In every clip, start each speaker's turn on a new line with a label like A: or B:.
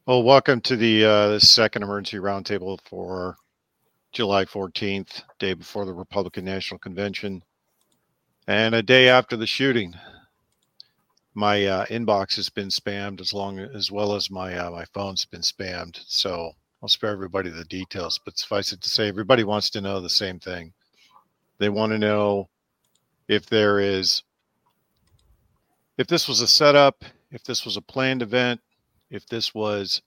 A: Well, welcome to the second emergency roundtable for July 14th, day before the Republican National Convention, and a day after the shooting. My inbox has been spammed as well as my phone's been spammed. So I'll spare everybody the details, but suffice it to say, everybody wants to know the same thing. They want to know if this was a setup, if this was a planned event, if this was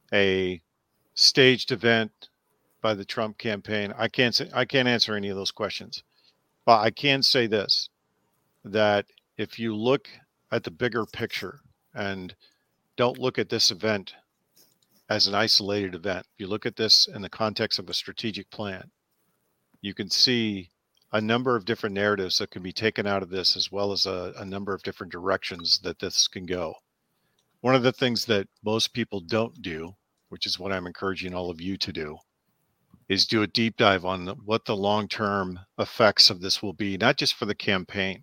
A: a staged event by the Trump campaign. I can't answer any of those questions, but I can say this: that if you look at the bigger picture and don't look at this event as an isolated event, if you look at this in the context of a strategic plan, you can see a number of different narratives that can be taken out of this, as well as a number of different directions that this can go. One of the things that most people don't do, which is what I'm encouraging all of you to do, is do a deep dive on what the long-term effects of this will be, not just for the campaign,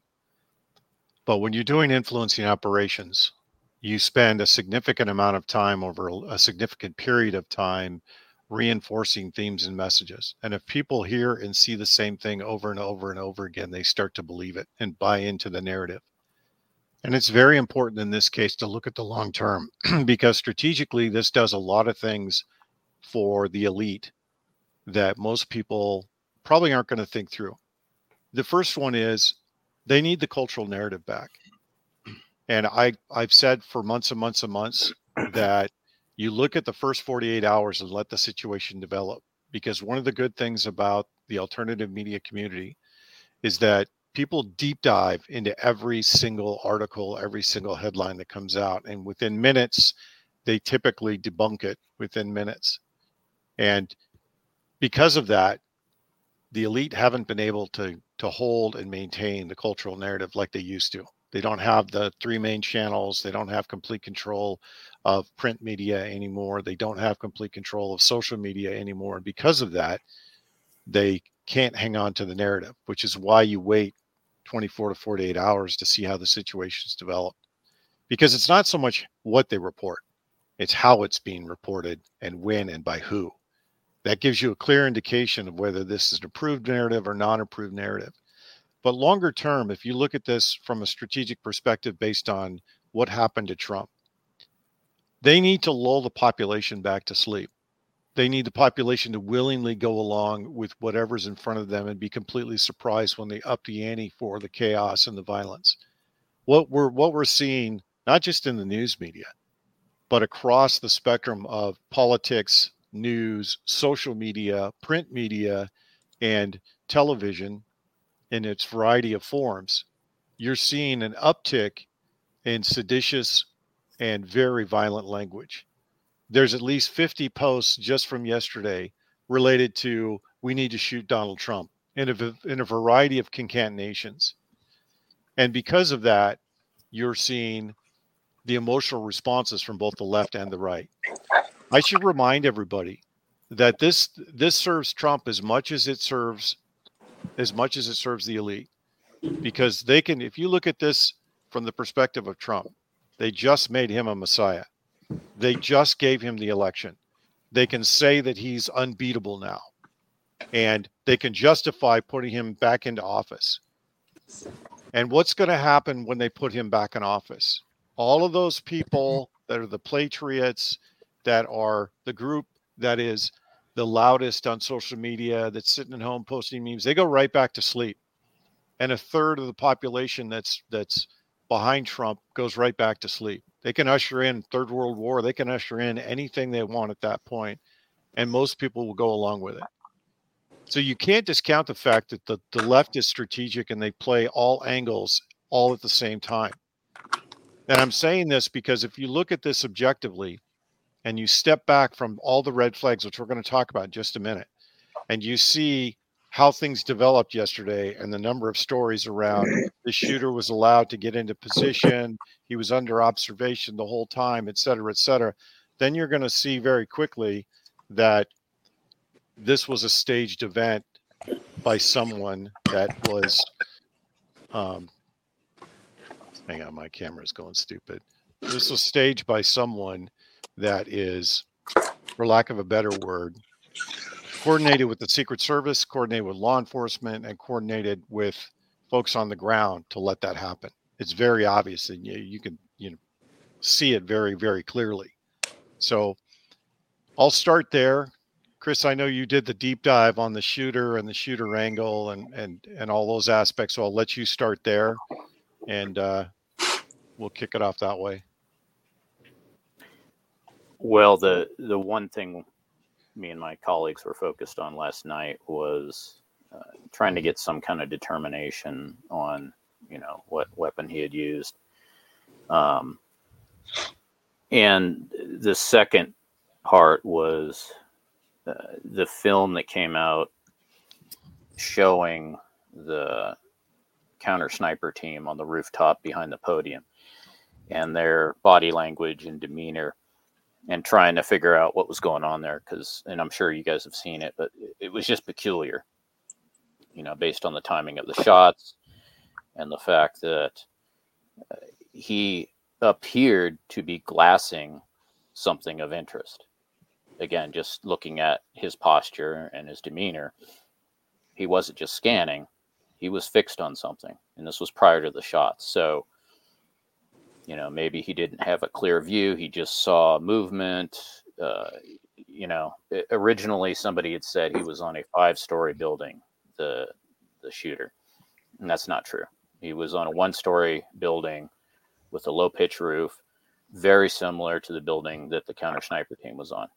A: but when you're doing influencing operations, you spend a significant amount of time over a significant period of time reinforcing themes and messages. And if people hear and see the same thing over and over and over again, they start to believe it and buy into the narrative. And it's very important in this case to look at the long term because strategically, this does a lot of things for the elite that most people probably aren't going to think through. The first one is they need the cultural narrative back. And I've said for months and months and months that you look at the first 48 hours and let the situation develop. Because one of the good things about the alternative media community is that people deep dive into every single article, every single headline that comes out. And within minutes, they typically debunk it within minutes. And because of that, the elite haven't been able to hold and maintain the cultural narrative like they used to. They don't have the three main channels. They don't have complete control of print media anymore. They don't have complete control of social media anymore. And because of that, they can't hang on to the narrative, which is why you wait 24 to 48 hours to see how the situation's developed. Because it's not so much what they report, it's how it's being reported and when and by who. That gives you a clear indication of whether this is an approved narrative or non-approved narrative. But longer term, if you look at this from a strategic perspective based on what happened to Trump, they need to lull the population back to sleep. They need the population to willingly go along with whatever's in front of them and be completely surprised when they up the ante for the chaos and the violence. What we're seeing, not just in the news media, but across the spectrum of politics, news, social media, print media, and television in its variety of forms, you're seeing an uptick in seditious and very violent language. There's at least 50 posts just from yesterday related to we need to shoot Donald Trump in a variety of concatenations. And because of that, you're seeing the emotional responses from both the left and the right. I should remind everybody that this serves Trump as much as it serves the elite, because they can, if you look at this from the perspective of Trump, they just made him a messiah. They just gave him the election. They can say that he's unbeatable now, and they can justify putting him back into office. And what's going to happen when they put him back in office? All of those people that are the patriots, that are the group that is the loudest on social media, that's sitting at home posting memes, they go right back to sleep. And a third of the population that's behind Trump goes right back to sleep. They can usher in Third World War. They can usher in anything they want at that point, and most people will go along with it. So you can't discount the fact that the left is strategic and they play all angles all at the same time. And I'm saying this because if you look at this objectively and you step back from all the red flags, which we're going to talk about in just a minute, and you see how things developed yesterday and the number of stories around the shooter was allowed to get into position, he was under observation the whole time, et cetera, then you're going to see very quickly that this was a staged event by someone that was, hang on, my camera's going stupid. This was staged by someone that is, for lack of a better word, coordinated with the Secret Service, coordinated with law enforcement, and coordinated with folks on the ground to let that happen. It's very obvious, and you can see it very, very clearly. So I'll start there. Chris, I know you did the deep dive on the shooter and the shooter angle and all those aspects, so I'll let you start there, and we'll kick it off that way.
B: Well, the one thing me and my colleagues were focused on last night was trying to get some kind of determination on, what weapon he had used. And the second part was the film that came out showing the counter sniper team on the rooftop behind the podium and their body language and demeanor, and trying to figure out what was going on there. And I'm sure you guys have seen it, but it was just peculiar, based on the timing of the shots and the fact that he appeared to be glassing something of interest. Again, just looking at his posture and his demeanor, he wasn't just scanning, he was fixed on something. And this was prior to the shots. So, maybe he didn't have a clear view. He just saw movement. Originally somebody had said he was on a 5-story building, the shooter. And that's not true. He was on a 1-story building with a low pitch roof, very similar to the building that the counter sniper team was on.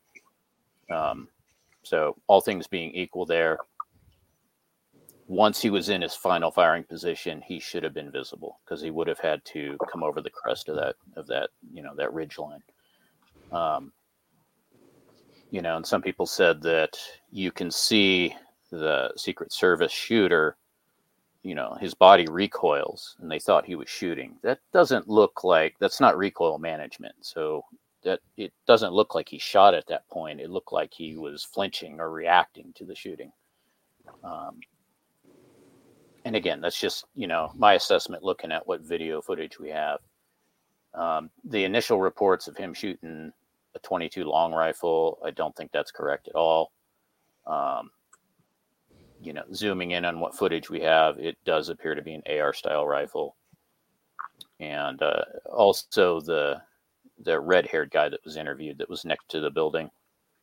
B: So all things being equal there, once he was in his final firing position, he should have been visible, because he would have had to come over the crest of that that ridge line. And some people said that you can see the Secret Service shooter, his body recoils, and they thought he was shooting. That doesn't look like, that's not recoil management. So that it doesn't look like he shot at that point. It looked like he was flinching or reacting to the shooting. And again, that's just, my assessment looking at what video footage we have. The initial reports of him shooting a .22 long rifle, I don't think that's correct at all. Zooming in on what footage we have, it does appear to be an AR style rifle. And also the red-haired guy that was interviewed that was next to the building,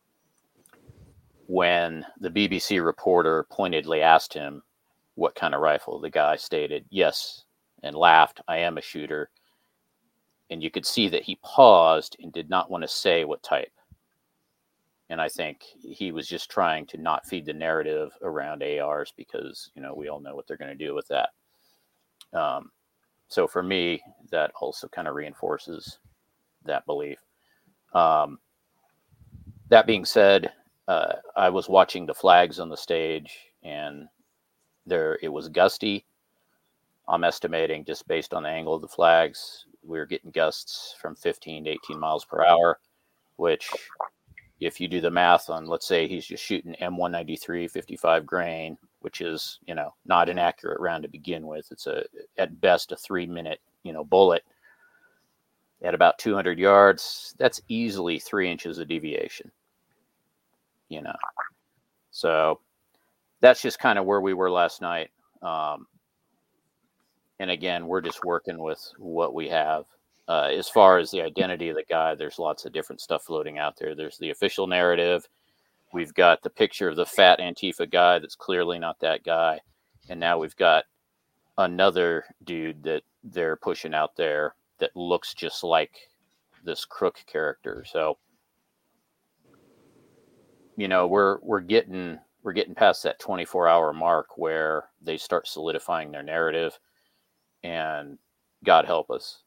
B: when the BBC reporter pointedly asked him what kind of rifle, the guy stated yes and laughed, "I am a shooter." And you could see that he paused and did not want to say what type. And I think he was just trying to not feed the narrative around ARs, because, we all know what they're going to do with that. So for me, that also kind of reinforces that belief. That being said, I was watching the flags on the stage, and it was gusty. I'm estimating, just based on the angle of the flags, we were getting gusts from 15 to 18 miles per hour, which, if you do the math on, let's say he's just shooting M193 55 grain, which is, not an accurate round to begin with. It's at best a 3-minute, bullet at about 200 yards. That's easily 3 inches of deviation, So that's just kind of where we were last night. And again, we're just working with what we have. As far as the identity of the guy, there's lots of different stuff floating out there. There's the official narrative. We've got the picture of the fat Antifa guy that's clearly not that guy. And now we've got another dude that they're pushing out there that looks just like this Crook character. So, we're getting past that 24-hour mark where they start solidifying their narrative, and God help us,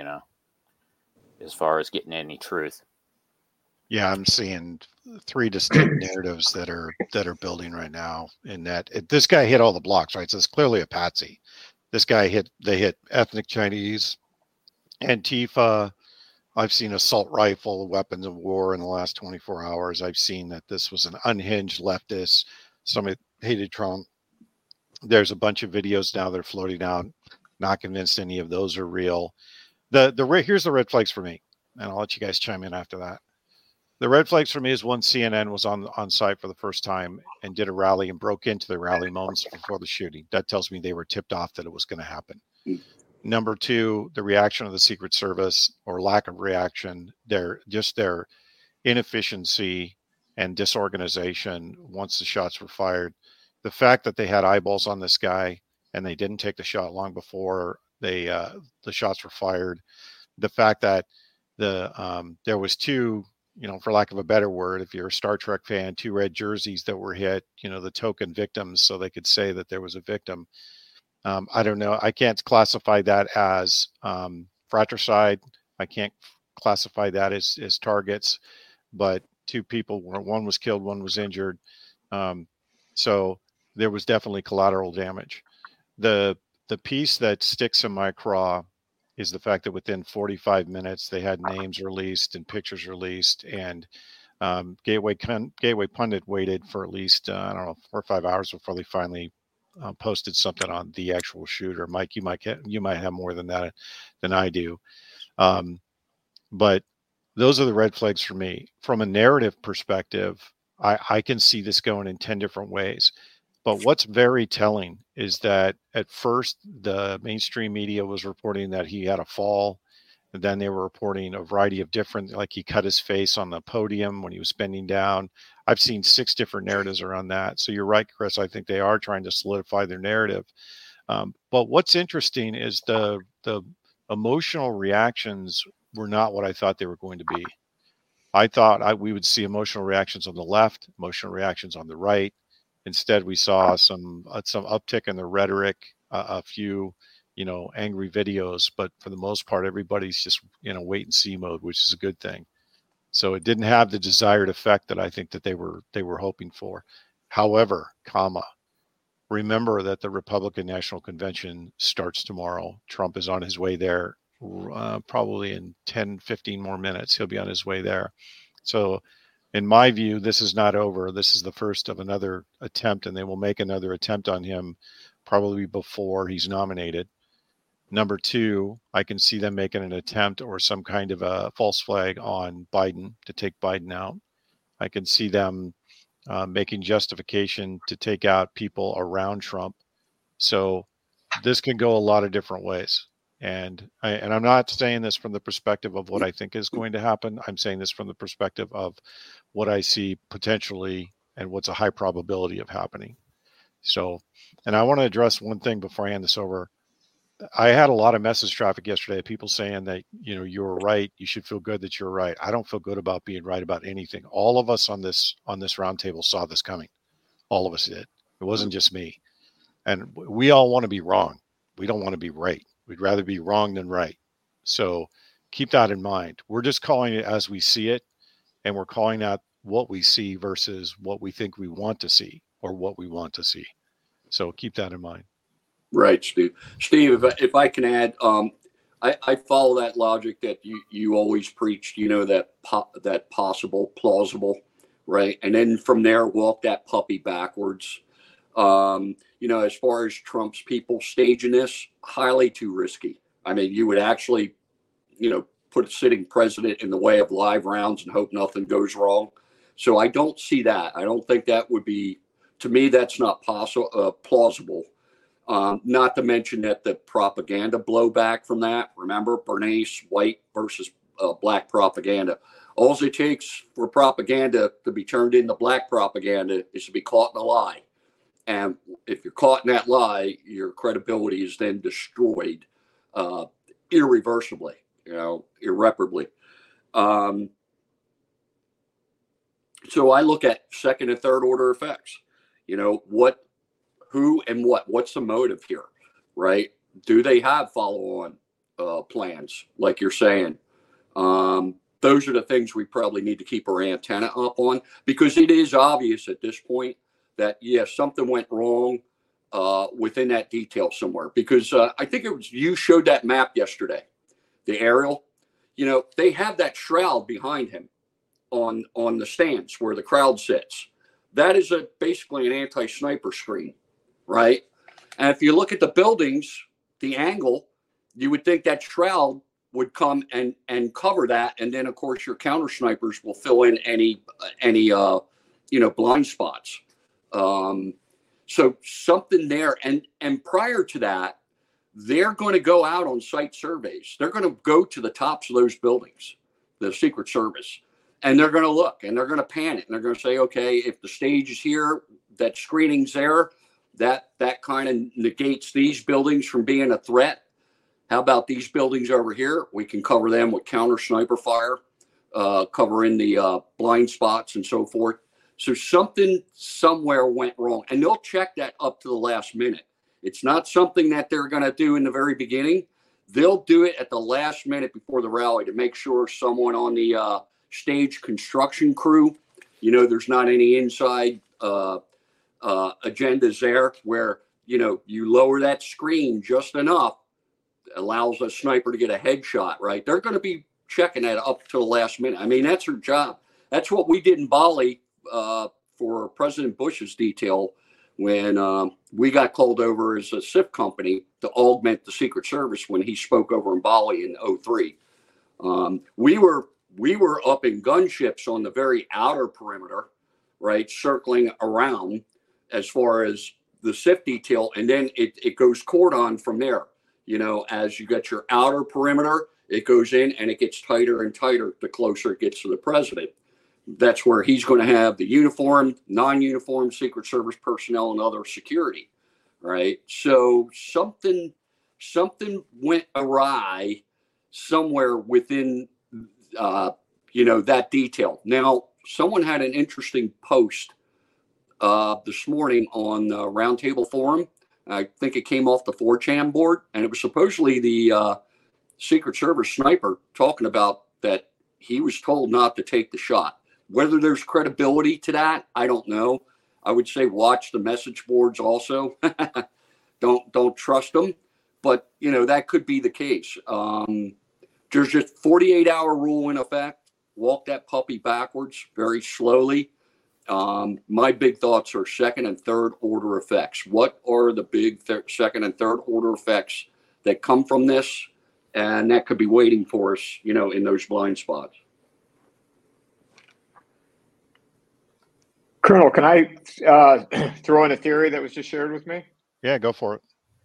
B: as far as getting any truth.
A: Yeah, I'm seeing 3 distinct narratives that are building right now. In that this guy hit all the blocks, right? So it's clearly a patsy. This guy they hit ethnic Chinese, Antifa. I've seen assault rifle, weapons of war in the last 24 hours. I've seen that this was an unhinged leftist. Somebody hated Trump. There's a bunch of videos now that are floating out. Not convinced any of those are real. Here's the red flags for me, and I'll let you guys chime in after that. The red flags for me is one, CNN was on site for the first time and did a rally and broke into the rally moments before the shooting. That tells me they were tipped off that it was going to happen. Number two, the reaction of the Secret Service or lack of reaction, their inefficiency and disorganization once the shots were fired. The fact that they had eyeballs on this guy and they didn't take the shot long before the shots were fired. The fact that there was two, for lack of a better word, if you're a Star Trek fan, two red jerseys that were hit, the token victims, so they could say that there was a victim. I don't know. I can't classify that as fratricide. I can't classify that as targets, but two people, one was killed, one was injured. So there was definitely collateral damage. The piece that sticks in my craw is the fact that within 45 minutes they had names released and pictures released, and Gateway Pundit waited for at least 4 or 5 hours before they finally posted something on the actual shooter. Mike, you might have more than that than I do, but those are the red flags for me. From a narrative perspective, I can see this going in 10 different ways. But what's very telling is that at first the mainstream media was reporting that he had a fall. And then they were reporting a variety of different, like he cut his face on the podium when he was bending down. I've seen 6 different narratives around that. So you're right, Chris. I think they are trying to solidify their narrative. But what's interesting is the emotional reactions were not what I thought they were going to be. I thought we would see emotional reactions on the left, emotional reactions on the right. Instead, we saw some uptick in the rhetoric, a few, angry videos, but for the most part, everybody's just, wait and see mode, which is a good thing. So it didn't have the desired effect that I think that they were hoping for. However, remember that the Republican National Convention starts tomorrow. Trump is on his way there, probably in 10, 15 more minutes. He'll be on his way there. So in my view, this is not over. This is the first of another attempt, and they will make another attempt on him probably before he's nominated. Number two, I can see them making an attempt or some kind of a false flag on Biden to take Biden out. I can see them making justification to take out people around Trump. So this can go a lot of different ways. And I'm not saying this from the perspective of what I think is going to happen. I'm saying this from the perspective of what I see potentially and what's a high probability of happening. So, and I want to address one thing before I hand this over. I had a lot of message traffic yesterday, people saying that, you were right. You should feel good that you're right. I don't feel good about being right about anything. All of us on this roundtable saw this coming. All of us did. It wasn't just me. And we all want to be wrong. We don't want to be right. We'd rather be wrong than right. So keep that in mind. We're just calling it as we see it, and we're calling out what we see versus what we think we want to see or what we want to see. So keep that in mind.
C: Right, Steve. Steve, if I can add, I follow that logic that you always preach, that possible, plausible, right? And then from there, walk that puppy backwards. As far as Trump's people staging this, highly too risky. I mean, you would actually, put a sitting president in the way of live rounds and hope nothing goes wrong. So I don't see that. I don't think that would be, to me, that's not plausible. Not to mention that the propaganda blowback from that, remember, Bernays, white versus black propaganda. All it takes for propaganda to be turned into black propaganda is to be caught in a lie. And if you're caught in that lie, your credibility is then destroyed irreversibly, irreparably. So I look at second and third order effects. Who and what's the motive here, right? Do they have follow-on plans, like you're saying? Those are the things we probably need to keep our antenna up on, because it is obvious at this point that, something went wrong within that detail somewhere. Because I think it was you showed that map yesterday, the aerial. They have that shroud behind him on the stands where the crowd sits. That is basically an anti-sniper screen. Right. And if you look at the buildings, the angle, you would think that shroud would come and cover that, and then of course your counter snipers will fill in any blind spots. So something there, and prior to that, they're going to go out on site surveys. They're going to go to the tops of those buildings, the Secret Service, and they're going to look and they're going to pan it, and they're going to say, okay, if the stage is here, that screening's there, that kind of negates these buildings from being a threat. How about these buildings over here? We can cover them with counter sniper fire, covering the blind spots and so forth. So something somewhere went wrong, and they'll check that up to the last minute. It's not something that they're going to do in the very beginning. They'll do it at the last minute before the rally to make sure someone on the stage construction crew, there's not any inside agendas there where, you lower that screen just enough, allows a sniper to get a headshot, right? They're going to be checking that up to the last minute. I mean, that's their job. That's what we did in Bali for President Bush's detail when we got called over as a SIF company to augment the Secret Service when he spoke over in Bali in 2003. We were up in gunships on the very outer perimeter, right, circling around as far as the SIF detail, and then it goes cordon from there. As you get your outer perimeter, it goes in and it gets tighter and tighter the closer it gets to the president. That's where he's going to have the uniformed, non-uniformed Secret Service personnel and other security, right? So something went awry somewhere within, that detail. Now, someone had an interesting post this morning on Roundtable Forum. I think it came off the 4chan board, and it was supposedly the Secret Service sniper talking about that he was told not to take the shot. Whether there's credibility to that, I don't know. I would say watch the message boards also. Don't trust them, but that could be the case. There's just 48-hour rule in effect. Walk that puppy backwards very slowly. My big thoughts are second and third order effects. What are the big second and third order effects that come from this? And that could be waiting for us, in those blind spots.
D: Colonel, can I throw in a theory that was just shared with me?
A: Yeah, go for it.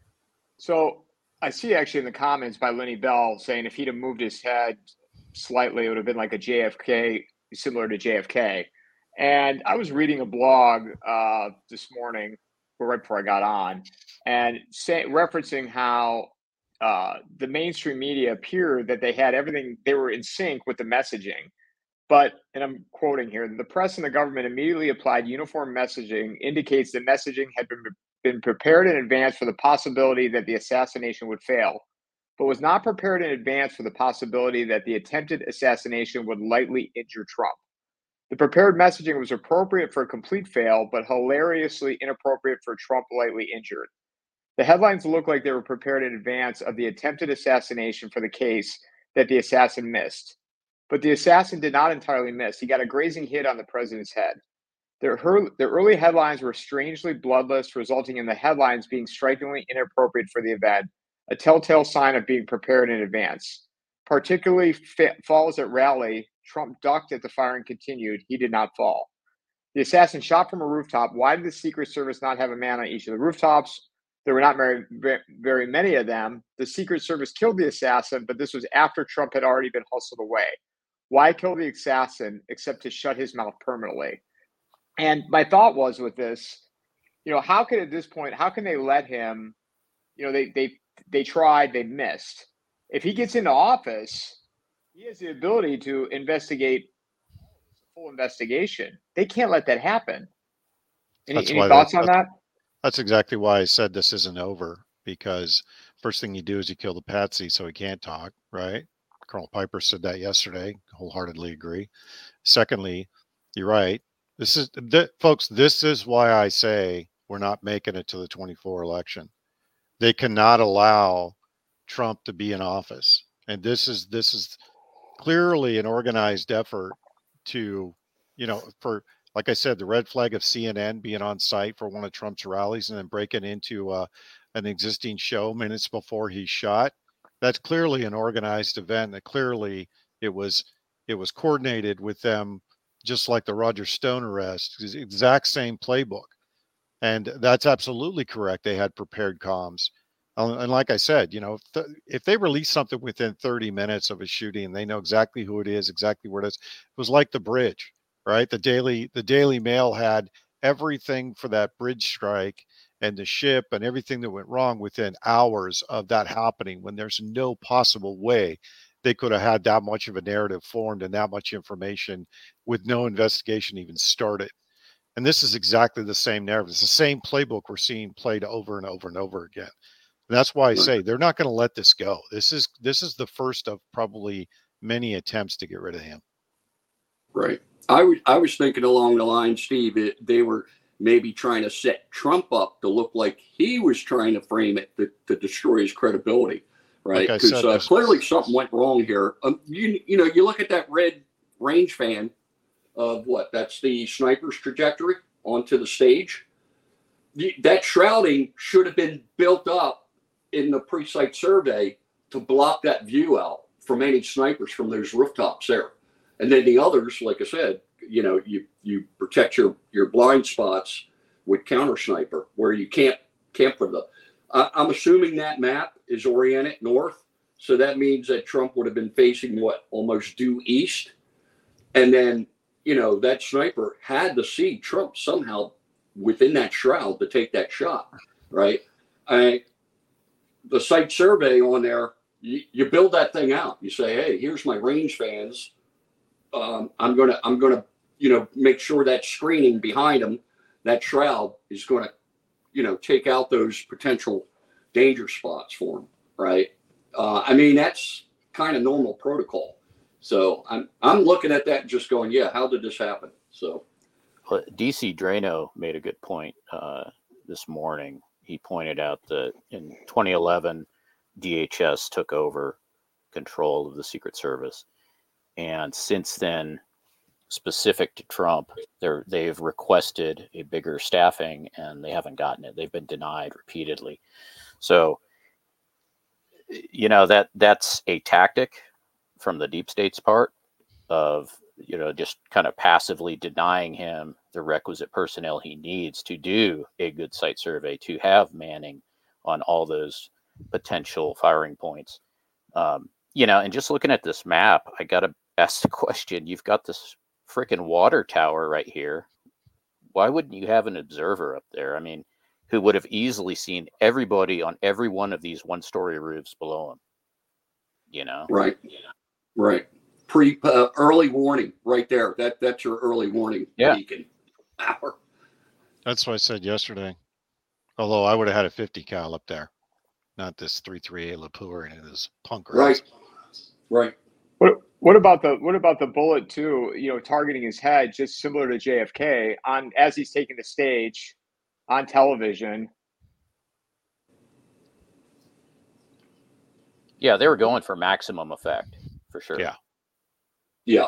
D: So I see actually in the comments by Lenny Bell saying if he'd have moved his head slightly, it would have been like a JFK, similar to JFK. And I was reading a blog this morning, or right before I got on, and referencing how the mainstream media appeared that they had everything, they were in sync with the messaging. But, and I'm quoting here, the press and the government immediately applied uniform messaging indicates that messaging had been prepared in advance for the possibility that the assassination would fail, but was not prepared in advance for the possibility that the attempted assassination would lightly injure Trump. The prepared messaging was appropriate for a complete fail, but hilariously inappropriate for Trump lightly injured. The headlines look like they were prepared in advance of the attempted assassination for the case that the assassin missed. But the assassin did not entirely miss. He got a grazing hit on the president's head. The early headlines were strangely bloodless, resulting in the headlines being strikingly inappropriate for the event, a telltale sign of being prepared in advance. Particularly falls at rally, Trump ducked as the firing continued. He did not fall. The assassin shot from a rooftop. Why did the Secret Service not have a man on each of the rooftops? There were not very many of them. The Secret Service killed the assassin, but this was after Trump had already been hustled away. Why kill the assassin except to shut his mouth permanently? And my thought was with this, how could at this point, how can they let him, they tried, they missed. If he gets into office, he has the ability to investigate full investigation. They can't let that happen. Any thoughts on that?
A: That's exactly why I said this isn't over, because first thing you do is you kill the patsy so he can't talk, right? Colonel Piper said that yesterday. Wholeheartedly agree. Secondly, you're right. Folks, this is why I say we're not making it to the 24 election. They cannot allow Trump to be in office. And this is clearly an organized effort to, for, like I said, the red flag of CNN being on site for one of Trump's rallies and then breaking into an existing show minutes before he's shot. That's clearly an organized event. That clearly it was coordinated with them, just like the Roger Stone arrest. It's the exact same playbook, and that's absolutely correct. They had prepared comms, and like I said, if they release something within 30 minutes of a shooting, they know exactly who it is, exactly where it is. It was like the bridge, right? The Daily Mail had everything for that bridge strike and the ship and everything that went wrong within hours of that happening, when there's no possible way they could have had that much of a narrative formed and that much information with no investigation even started. And this is exactly the same narrative. It's the same playbook we're seeing played over and over and over again. And that's why I say they're not going to let this go. This is the first of probably many attempts to get rid of him.
C: Right. I was thinking along the line, Steve, they were maybe trying to set Trump up to look like he was trying to frame it to destroy his credibility, right? Because clearly something went wrong here. You look at that red range fan of that's the sniper's trajectory onto the stage. That shrouding should have been built up in the pre-site survey to block that view out from any snipers from those rooftops there. And then the others, like I said, you protect your blind spots with counter sniper where you can't put the. I'm assuming that map is oriented north, so that means that Trump would have been facing almost due east, and then that sniper had to see Trump somehow within that shroud to take that shot, right? The site survey on there, you build that thing out. You say, hey, here's my range fans. I'm gonna make sure that screening behind him, that shroud, is going to take out those potential danger spots for him, right? That's kind of normal protocol. So I'm looking at that and just going, yeah, how did this happen? So
B: DC Drano made a good point this morning. He pointed out that in 2011, DHS took over control of the Secret Service. And since then, specific to Trump, they've requested a bigger staffing and they haven't gotten it. They've been denied repeatedly. So, that's a tactic from the deep state's part of, just kind of passively denying him the requisite personnel he needs to do a good site survey, to have manning on all those potential firing points. And just looking at this map, I got to ask the question, you've got this freaking water tower right here. Why wouldn't you have an observer up there? Who would have easily seen everybody on every one of these one-story roofs below him,
C: Right. Right. Early warning right there. That's your early warning beacon hour.
A: That's what I said yesterday. Although I would have had a 50 cal up there, not this 338 Lapua and this punk rats.
C: Right.
D: What about the bullet too? Targeting his head, just similar to JFK as he's taking the stage on television.
B: Yeah, they were going for maximum effect for sure.
C: Yeah.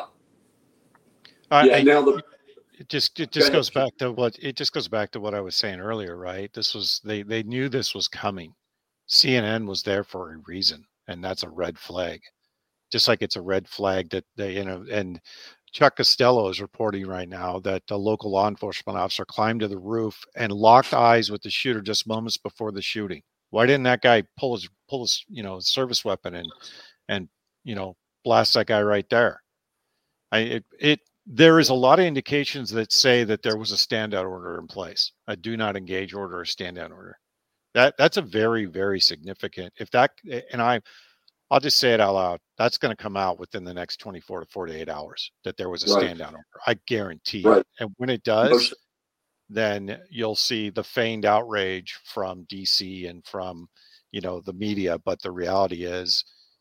A: It just goes back to what I was saying earlier, right? They knew this was coming. CNN was there for a reason, and that's a red flag. Just like it's a red flag that and Chuck Costello is reporting right now that a local law enforcement officer climbed to the roof and locked eyes with the shooter just moments before the shooting. Why didn't that guy pull his service weapon and blast that guy right there? There is a lot of indications that say that there was a standout order in place, a do not engage order, or standout order. That's a very, very significant. I'll just say it out loud. That's going to come out within the next 24 to 48 hours that there was a standout order. I guarantee it. And when it does, then you'll see the feigned outrage from DC and from, the media. But the reality is,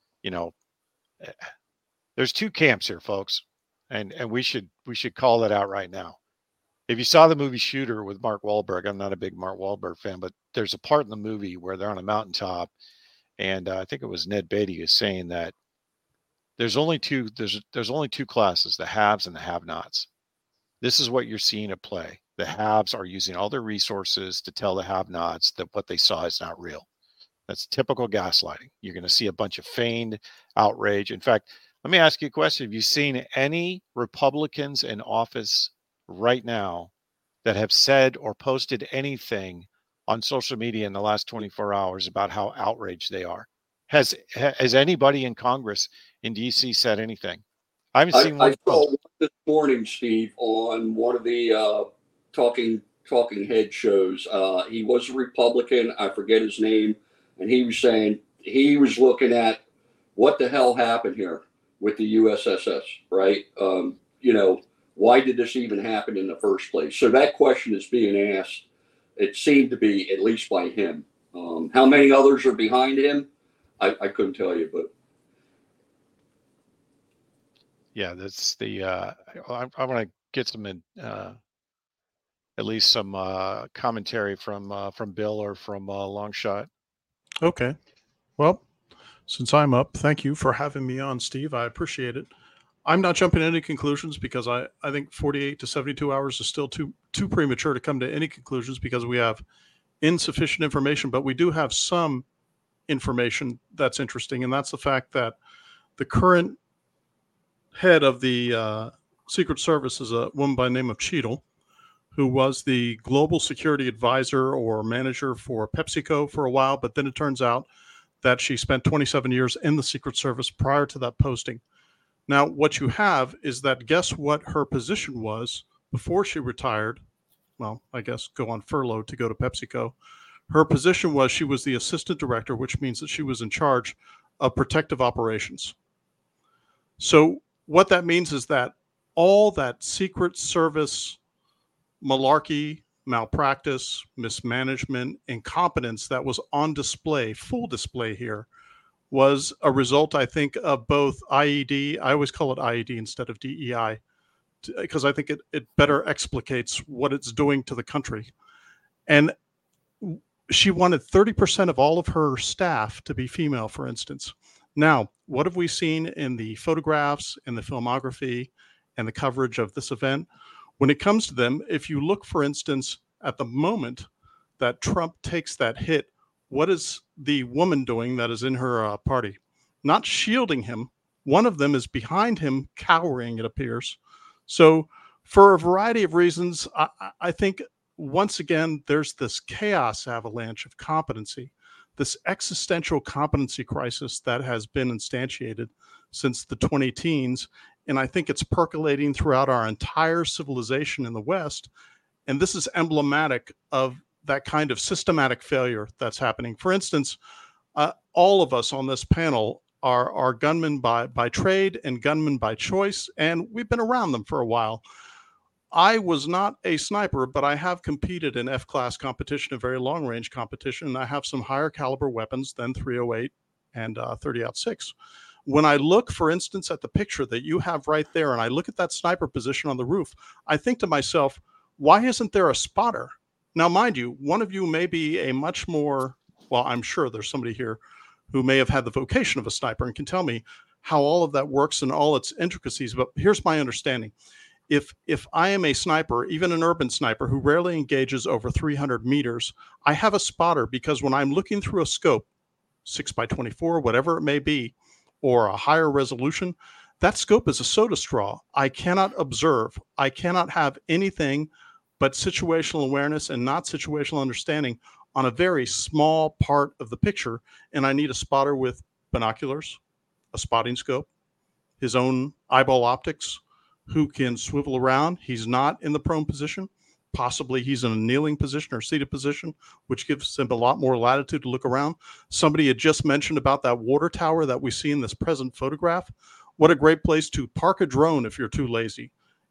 A: there's two camps here, folks. And we should call that out right now. If you saw the movie Shooter with Mark Wahlberg, I'm not a big Mark Wahlberg fan, but there's a part in the movie where they're on a mountaintop, and I think it was Ned Beatty who's saying that there's only two classes, the haves and the have-nots. This is what you're seeing at play. The haves are using all their resources to tell the have-nots that what they saw is not real. That's typical gaslighting. You're going to see a bunch of feigned outrage. In fact, let me ask you a question. Have you seen any Republicans in office right now that have said or posted anything on social media in the last 24 hours about how outraged they are? Has anybody in Congress in D.C. said anything? I haven't seen one.
C: I saw one this morning, Steve, on one of the talking head shows. He was a Republican. I forget his name. And he was saying he was looking at what the hell happened here with the USSS, right? Why did this even happen in the first place? So that question is being asked. It seemed to be, at least by him. How many others are behind him? I couldn't tell you, but.
A: Yeah, that's the. I want to get some at least some commentary from Bill or from Longshot.
E: Okay. Well, since I'm up, thank you for having me on, Steve. I appreciate it. I'm not jumping to any conclusions because I think 48 to 72 hours is still too premature to come to any conclusions because we have insufficient information, but we do have some information that's interesting, and that's the fact that the current head of the Secret Service is a woman by the name of Cheadle, who was the global security advisor or manager for PepsiCo for a while, but then it turns out that she spent 27 years in the Secret Service prior to that posting. Now, what you have is that guess what her position was before she retired? Well, I guess go on furlough to go to PepsiCo. Her position was she was the assistant director, which means that she was in charge of protective operations. So what that means is that all that Secret Service malarkey, malpractice, mismanagement, incompetence that was on display, full display here, was a result, I think, of both IED. I always call it IED instead of DEI, because I think it better explicates what it's doing to the country. And she wanted 30% of all of her staff to be female, for instance. Now, what have we seen in the photographs, in the filmography, and the coverage of this event? When it comes to them, if you look, for instance, at the moment that Trump takes that hit, what is the woman doing that is in her party? Not shielding him. One of them is behind him, cowering, it appears. So for a variety of reasons, I think, once again, there's this chaos avalanche of competency, this existential competency crisis that has been instantiated since the 2010s. And I think it's percolating throughout our entire civilization in the West. And this is emblematic of that kind of systematic failure that's happening. For instance, all of us on this panel are gunmen by trade and gunmen by choice, and we've been around them for a while. I was not a sniper, but I have competed in F-class competition, a very long-range competition, and I have some higher caliber weapons than .308 and 30-06. When I look, for instance, at the picture that you have right there, and I look at that sniper position on the roof, I think to myself, why isn't there a spotter? Now, mind you, one of you may be a much more, well, I'm sure there's somebody here who may have had the vocation of a sniper and can tell me how all of that works and all its intricacies. But here's my understanding. If I am a sniper, even an urban sniper who rarely engages over 300 meters, I have a spotter because when I'm looking through a scope, 6x24, whatever it may be, or a higher resolution, that scope is a soda straw. I cannot observe. I cannot have anything but situational awareness and not situational understanding on a very small part of the picture. And I need a spotter with binoculars, a spotting scope, his own eyeball optics, who can swivel around. He's not in the prone position. Possibly he's in a kneeling position or seated position, which gives him a lot more latitude to look around. Somebody had just mentioned about that water tower that we see in this present photograph. What a great place to park a drone if you're too lazy.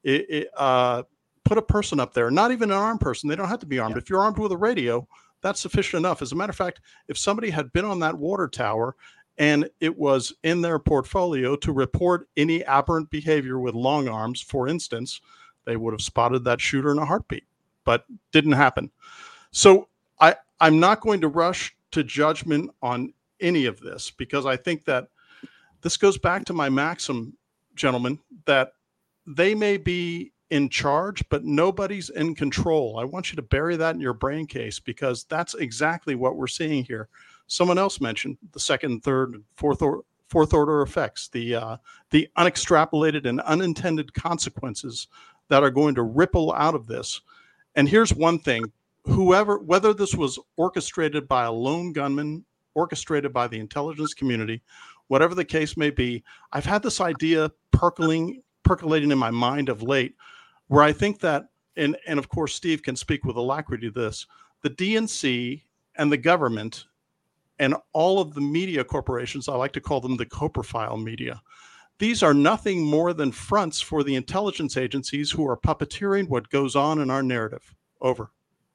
E: Put a person up there, not even an armed person. They don't have to be armed. Yeah. If you're armed with a radio, that's sufficient enough. As a matter of fact, if somebody had been on that water tower and it was in their portfolio to report any aberrant behavior with long arms, for instance, they would have spotted that shooter in a heartbeat, but didn't happen. So I'm not going to rush to judgment on any of this because I think that this goes back to my maxim, gentlemen, that they may be in charge, but nobody's in control. I want you to bury that in your brain case because that's exactly what we're seeing here. someone else mentioned the second, third, fourth order effects, the unextrapolated and unintended consequences that are going to ripple out of this. And here's one thing: whether this was orchestrated by a lone gunman, orchestrated by the intelligence community, whatever the case may be, I've had this idea percolating in my mind of late, where I think that, and of course Steve can speak with alacrity to this, the DNC and the government and all of the media corporations, I like to call them the Coprophile media, these are nothing more than fronts for the intelligence agencies who are puppeteering what goes on in our narrative. Over.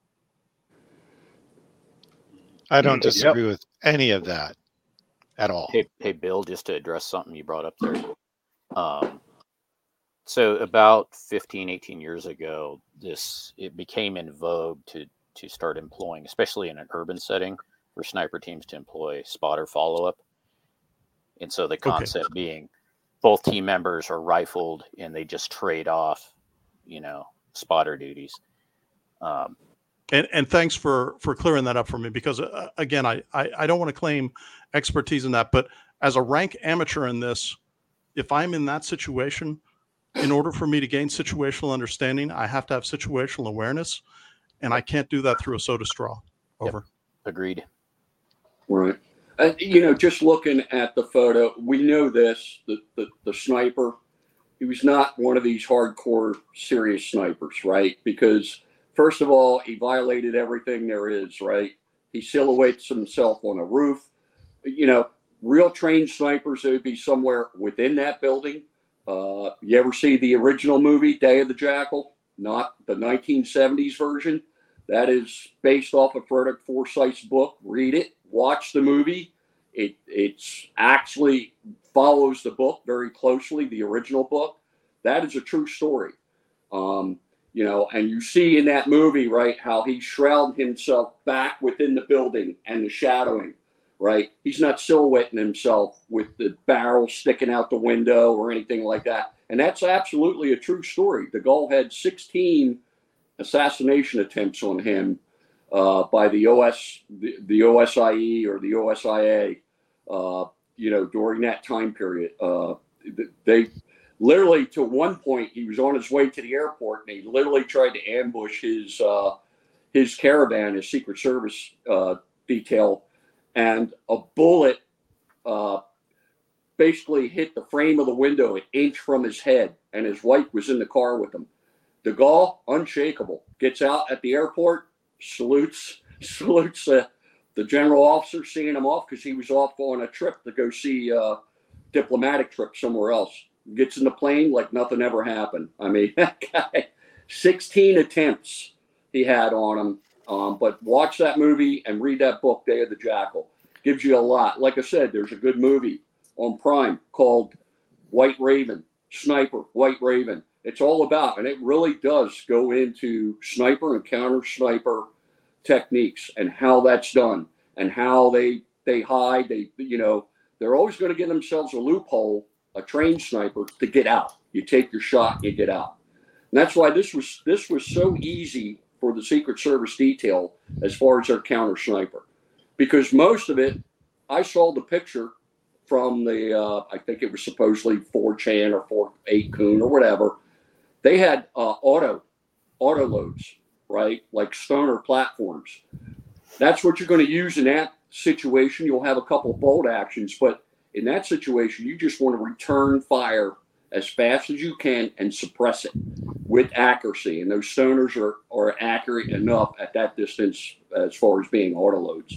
A: I don't disagree with any of that at all.
B: Hey, Bill, just to address something you brought up there. So about 15, 18 years ago, it became in vogue to start employing, especially in an urban setting, for sniper teams to employ spotter follow-up. And so the concept being both team members are rifled and they just trade off, spotter duties.
E: And thanks for clearing that up for me, because again, I don't want to claim expertise in that, but as a rank amateur in this, if I'm in that situation, in order for me to gain situational understanding, I have to have situational awareness, and I can't do that through a soda straw. Over.
B: Yep. Agreed.
C: Right. Just looking at the photo, we know this, the sniper, he was not one of these hardcore serious snipers, right? Because first of all, he violated everything there is, right? He silhouettes himself on a roof. Real trained snipers, they would be somewhere within that building. You ever see the original movie, Day of the Jackal? Not the 1970s version. That is based off of Frederick Forsyth's book. Read it. Watch the movie. It's actually follows the book very closely, the original book. That is a true story. And you see in that movie, right, how he shrouded himself back within the building and the shadowing, right? He's not silhouetting himself with the barrel sticking out the window or anything like that. And that's absolutely a true story. De Gaulle had 16 assassination attempts on him by the OSIE or the OSIA, during that time period. They literally, to one point, he was on his way to the airport and he literally tried to ambush his caravan, his Secret Service detail, and a bullet basically hit the frame of the window an inch from his head, and his wife was in the car with him. De Gaulle, unshakable, gets out at the airport, salutes the general officer, seeing him off because he was off on a trip to go see a diplomatic trip somewhere else. Gets in the plane like nothing ever happened. I mean, that guy, 16 attempts he had on him. But watch that movie and read that book, Day of the Jackal. Gives you a lot. Like I said, there's a good movie on Prime called White Raven, Sniper, White Raven. It's all about, and it really does go into sniper and counter sniper techniques and how that's done and how they hide. They're always going to get themselves a loophole, a trained sniper, to get out. You take your shot, you get out. And that's why this was so easy for the Secret Service detail as far as their counter sniper, because most of it, I saw the picture from the I think it was supposedly 4chan or 4.8kun or whatever. They had auto loads, right? Like Stoner platforms. That's what you're going to use in that situation. You'll have a couple of bolt actions, but in that situation, you just want to return fire as fast as you can and suppress it with accuracy. And those Stoners are accurate enough at that distance as far as being auto loads.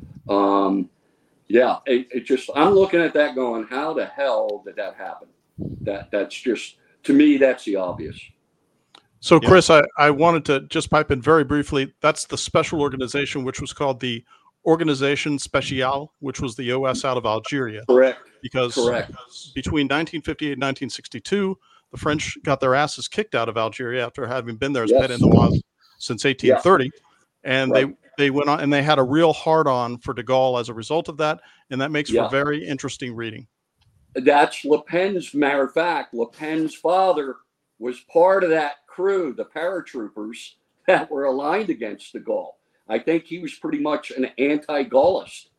C: I'm looking at that going, how the hell did that happen? That's just, to me, that's the obvious.
E: So, Chris, I wanted to just pipe in very briefly. That's the special organization, which was called the Organisation Spéciale, which was the OS out of Algeria.
C: Correct.
E: Because between 1958 and 1962, the French got their asses kicked out of Algeria after having been there as bête noire since 1830. And they went on and they had a real hard-on for de Gaulle as a result of that. And that makes for very interesting reading.
C: That's Le Pen's, matter of fact, Le Pen's father was part of that crew, the paratroopers that were aligned against de Gaulle. I think he was pretty much an anti-Gaullist.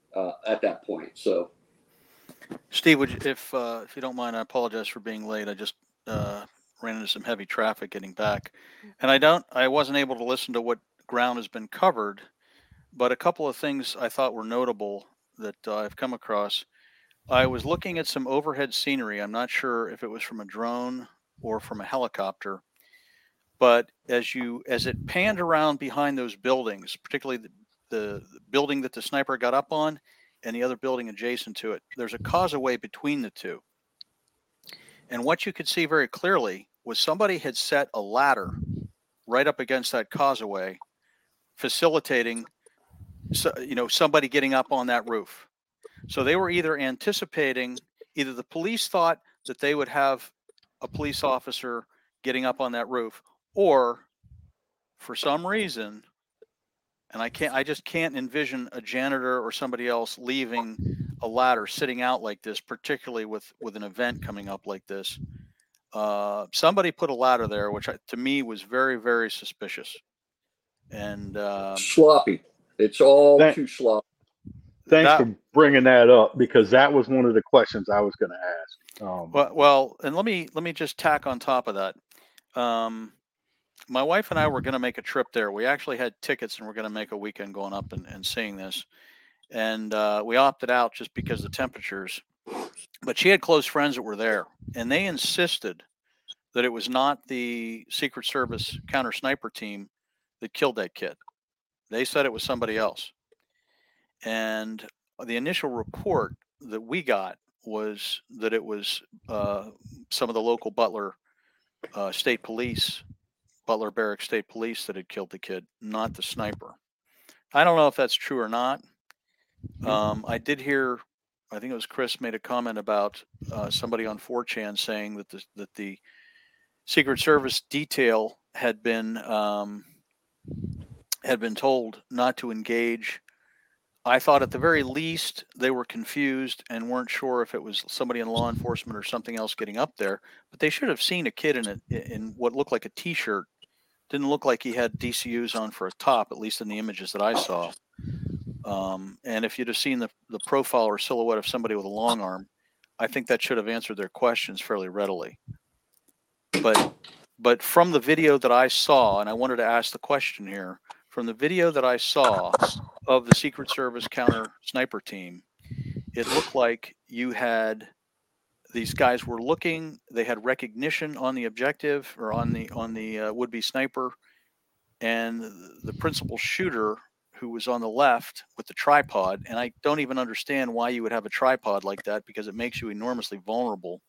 C: at that point. So,
F: Steve, would you, if you don't mind, I apologize for being late. I just ran into some heavy traffic getting back, and I wasn't able to listen to what ground has been covered, but a couple of things I thought were notable that I've come across. I was looking at some overhead scenery. I'm not sure if it was from a drone or from a helicopter, but as it panned around behind those buildings, particularly the building that the sniper got up on and the other building adjacent to it, there's a causeway between the two. And what you could see very clearly was somebody had set a ladder right up against that causeway, facilitating somebody getting up on that roof. So they were either the police thought that they would have a police officer getting up on that roof, or for some reason, and I just can't envision a janitor or somebody else leaving a ladder sitting out like this, particularly with an event coming up like this. Somebody put a ladder there, which to me was very, very suspicious. And
C: sloppy. It's all too sloppy.
G: Thanks for bringing that up, because that was one of the questions I was going to ask.
F: Well, and let me just tack on top of that. My wife and I were going to make a trip there. We actually had tickets, and we're going to make a weekend going up and seeing this. And we opted out just because of the temperatures. But she had close friends that were there, and they insisted that it was not the Secret Service counter sniper team that killed that kid. They said it was somebody else. And the initial report that we got was that it was some of the local Butler State Police, Butler Barracks State Police, that had killed the kid, not the sniper. I don't know if that's true or not. I did hear, I think it was Chris made a comment about somebody on 4chan saying that the Secret Service detail had been told not to engage. I thought at the very least they were confused and weren't sure if it was somebody in law enforcement or something else getting up there. But they should have seen a kid in what looked like a T-shirt. Didn't look like he had DCUs on for a top, at least in the images that I saw. And if you'd have seen the profile or silhouette of somebody with a long arm, I think that should have answered their questions fairly readily. But from the video that I saw, and I wanted to ask the question here, from the video that I saw of the Secret Service counter sniper team, it looked like these guys were looking, they had recognition on the objective or on the would-be sniper, and the principal shooter, who was on the left with the tripod, and I don't even understand why you would have a tripod like that, because it makes you enormously vulnerable,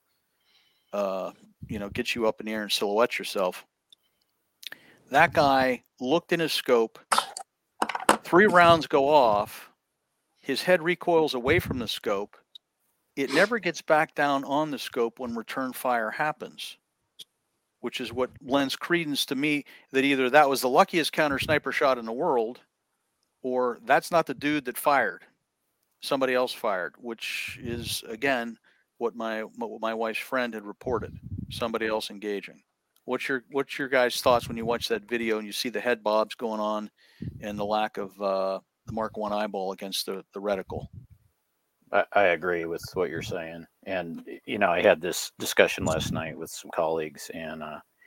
F: gets you up in the air and silhouette yourself. That guy looked in his scope, 3 rounds go off, his head recoils away from the scope, it never gets back down on the scope when return fire happens, which is what lends credence to me that either that was the luckiest counter sniper shot in the world, or that's not the dude that fired. Somebody else fired, which is, again, what my wife's friend had reported. Somebody else engaging. What's your guys' thoughts when you watch that video and you see the head bobs going on and the lack of the Mark I eyeball against the reticle?
B: I agree with what you're saying. And, I had this discussion last night with some colleagues, and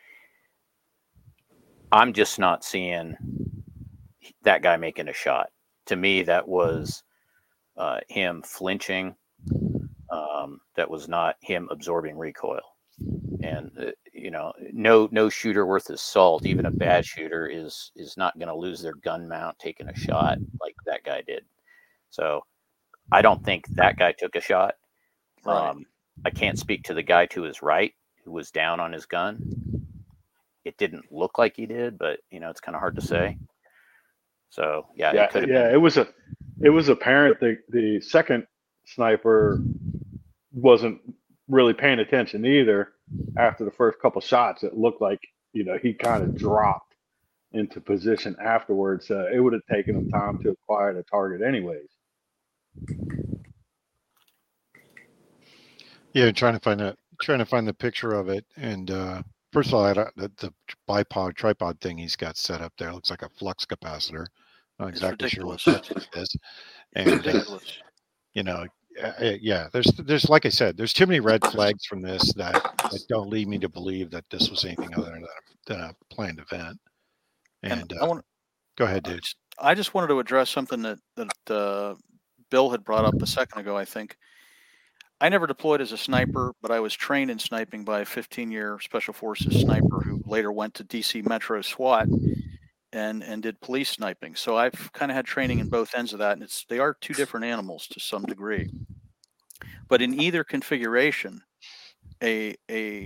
B: I'm just not seeing that guy making a shot. To me, that was him flinching. That was not him absorbing recoil. And, no shooter worth his salt, even a bad shooter, is not going to lose their gun mount taking a shot like that guy did. So I don't think that guy took a shot. Right. I can't speak to the guy to his right who was down on his gun. It didn't look like he did, but, it's kind of hard to say. So, it could have been.
G: It was apparent that the second sniper wasn't really paying attention either. After the first couple shots, it looked like, he kind of dropped into position afterwards. It would have taken him time to acquire the target anyways.
A: Yeah, trying to find the picture of it. And first of all, the tripod thing he's got set up there looks like a flux capacitor. Not
F: It's
A: exactly sure what
F: ridiculous.
A: section it is.
F: It's
A: And,
F: ridiculous.
A: yeah, there's like I said, there's too many red flags from this that don't lead me to believe that this was anything other than a planned event. And
F: I want
A: go ahead, dude.
F: I just wanted to address something that Bill had brought up a second ago. I think I never deployed as a sniper, but I was trained in sniping by a 15-year Special Forces sniper who later went to DC Metro SWAT and did police sniping. So I've kind of had training in both ends of that, and they are two different animals to some degree. But in either configuration, a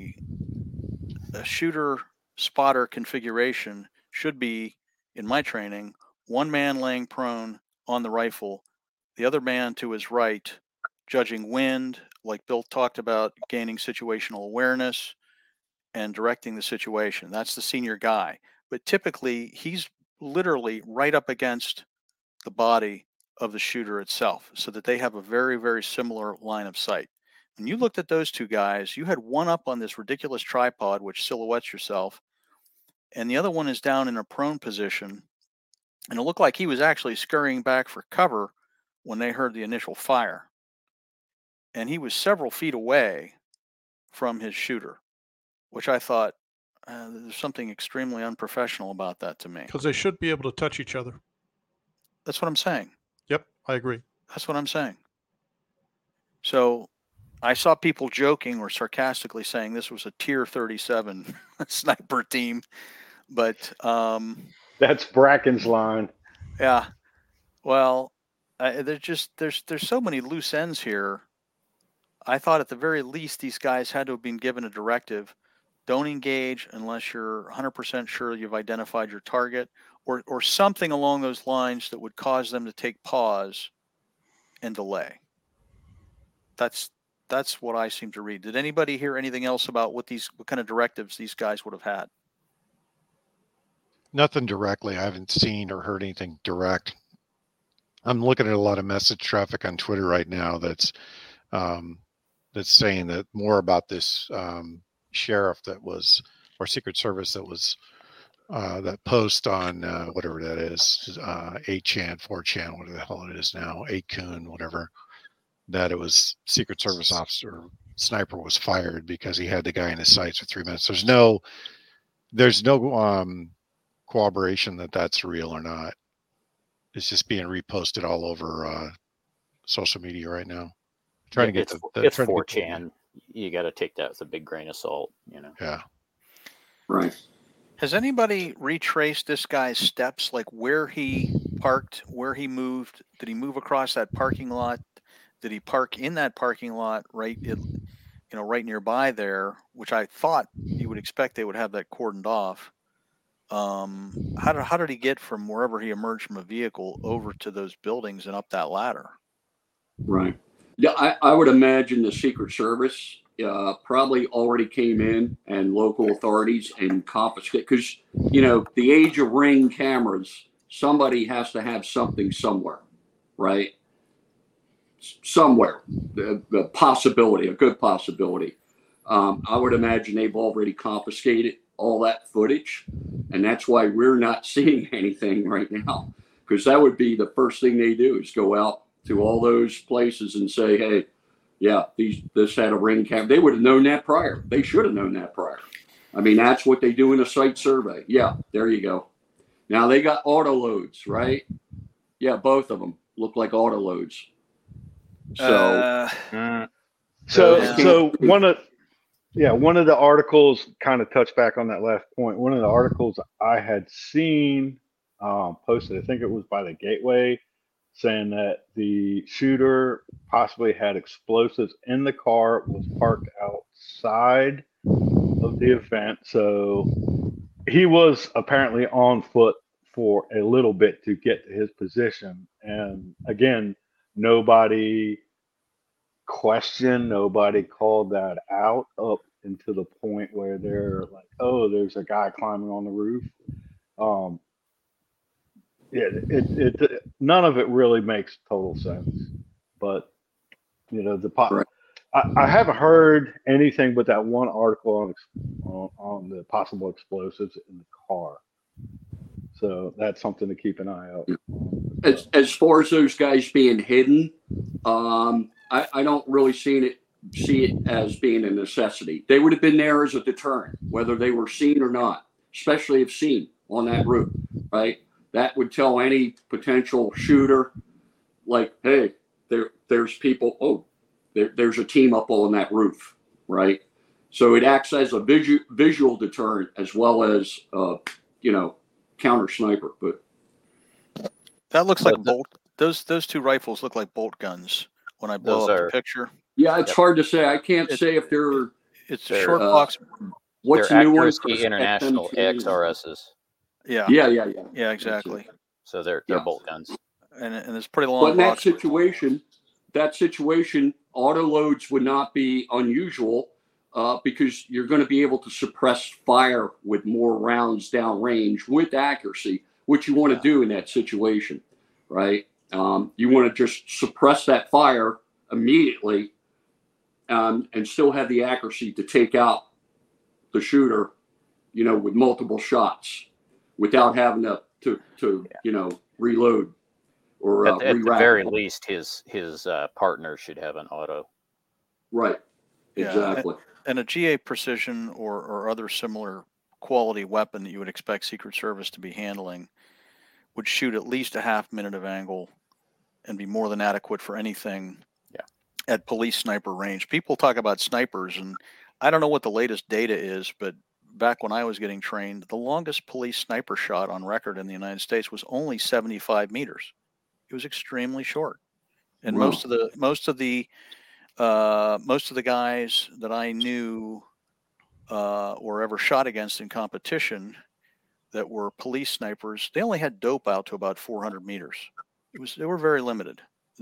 F: shooter spotter configuration should be, in my training, one man laying prone on the rifle, the other man to his right, judging wind, like Bill talked about, gaining situational awareness and directing the situation. That's the senior guy. But typically, he's literally right up against the body of the shooter itself, so that they have a very, very similar line of sight. When you looked at those two guys, you had one up on this ridiculous tripod, which silhouettes yourself, and the other one is down in a prone position. And it looked like he was actually scurrying back for cover when they heard the initial fire. And he was several feet away from his shooter, which I thought there's something extremely unprofessional about that to me.
E: Because they should be able to touch each other.
F: That's what I'm saying.
E: Yep, I agree.
F: That's what I'm saying. So I saw people joking or sarcastically saying this was a tier 37 sniper team, but
G: That's Bracken's line.
F: yeah. Well, there's so many loose ends here. I thought at the very least these guys had to have been given a directive: don't engage unless you're 100% sure you've identified your target, or something along those lines that would cause them to take pause and delay. That's what I seem to read. Did anybody hear anything else about what kind of directives these guys would have had?
A: Nothing directly. I haven't seen or heard anything direct. I'm looking at a lot of message traffic on Twitter right now that's saying that more about this sheriff that was, or Secret Service that was, that post on whatever that is, 8chan, 4chan, whatever the hell it is now, 8kun, whatever, that it was Secret Service officer sniper was fired because he had the guy in his sights for 3 minutes. There's no corroboration that that's real or not. It's just being reposted all over social media right now. Trying to get
B: it's 4chan. You got to take that with a big grain of salt,
A: Yeah.
C: Right.
F: Has anybody retraced this guy's steps, like where he parked, where he moved? Did he move across that parking lot? Did he park in that parking lot right nearby there, which I thought you would expect they would have that cordoned off? How did he get from wherever he emerged from a vehicle over to those buildings and up that ladder?
C: Right. Yeah, I would imagine the Secret Service probably already came in and local authorities and confiscated, because, the age of Ring cameras, somebody has to have something somewhere, right? Somewhere, the possibility, a good possibility. I would imagine they've already confiscated all that footage, and that's why we're not seeing anything right now, because that would be the first thing they do, is go out to all those places and say, hey, yeah, this had a Ring cam. They would have known that prior. They should have known that prior. I mean, that's what they do in a site survey. Yeah, there you go. Now they got auto loads, right? Yeah, both of them look like auto loads. So
G: one of the articles kind of touched back on that last point. One of the articles I had seen posted, I think it was by the Gateway, saying that the shooter possibly had explosives in the car, was parked outside of the event. So he was apparently on foot for a little bit to get to his position. And again, nobody questioned, nobody called that out up until the point where they're like, oh, there's a guy climbing on the roof. None of it really makes total sense. But
C: Right.
G: I haven't heard anything but that one article on the possible explosives in the car. So that's something to keep an eye out.
C: As far as those guys being hidden, I don't really see it as being a necessity. They would have been there as a deterrent, whether they were seen or not, especially if seen on that route, right? That would tell any potential shooter, like, hey, there's people. Oh, there's a team up on that roof, right? So it acts as a visual deterrent as well as, counter sniper. But
F: that looks like bolt. Those two rifles look like bolt guns when I blow up the picture.
C: Yeah, it's hard to say. I can't say if they're.
F: It's a short box.
C: What's the new one?
B: Accuracy International XRSs.
F: Yeah, exactly.
B: So they're bolt guns,
F: and it's pretty long.
C: But in that situation, auto loads would not be unusual because you're going to be able to suppress fire with more rounds downrange with accuracy, which you want to do in that situation, right? You want to just suppress that fire immediately and still have the accuracy to take out the shooter, with multiple shots without having to reload or
B: at the very least, his partner should have an auto.
C: Right. Exactly.
F: And a GA Precision or other similar quality weapon that you would expect Secret Service to be handling would shoot at least a half minute of angle and be more than adequate for anything at police sniper range. People talk about snipers, and I don't know what the latest data is, but back when I was getting trained, the longest police sniper shot on record in the United States was only 75 meters. It was extremely short. And most of the guys that I knew or ever shot against in competition that were police snipers, they only had dope out to about 400 meters. They were very limited.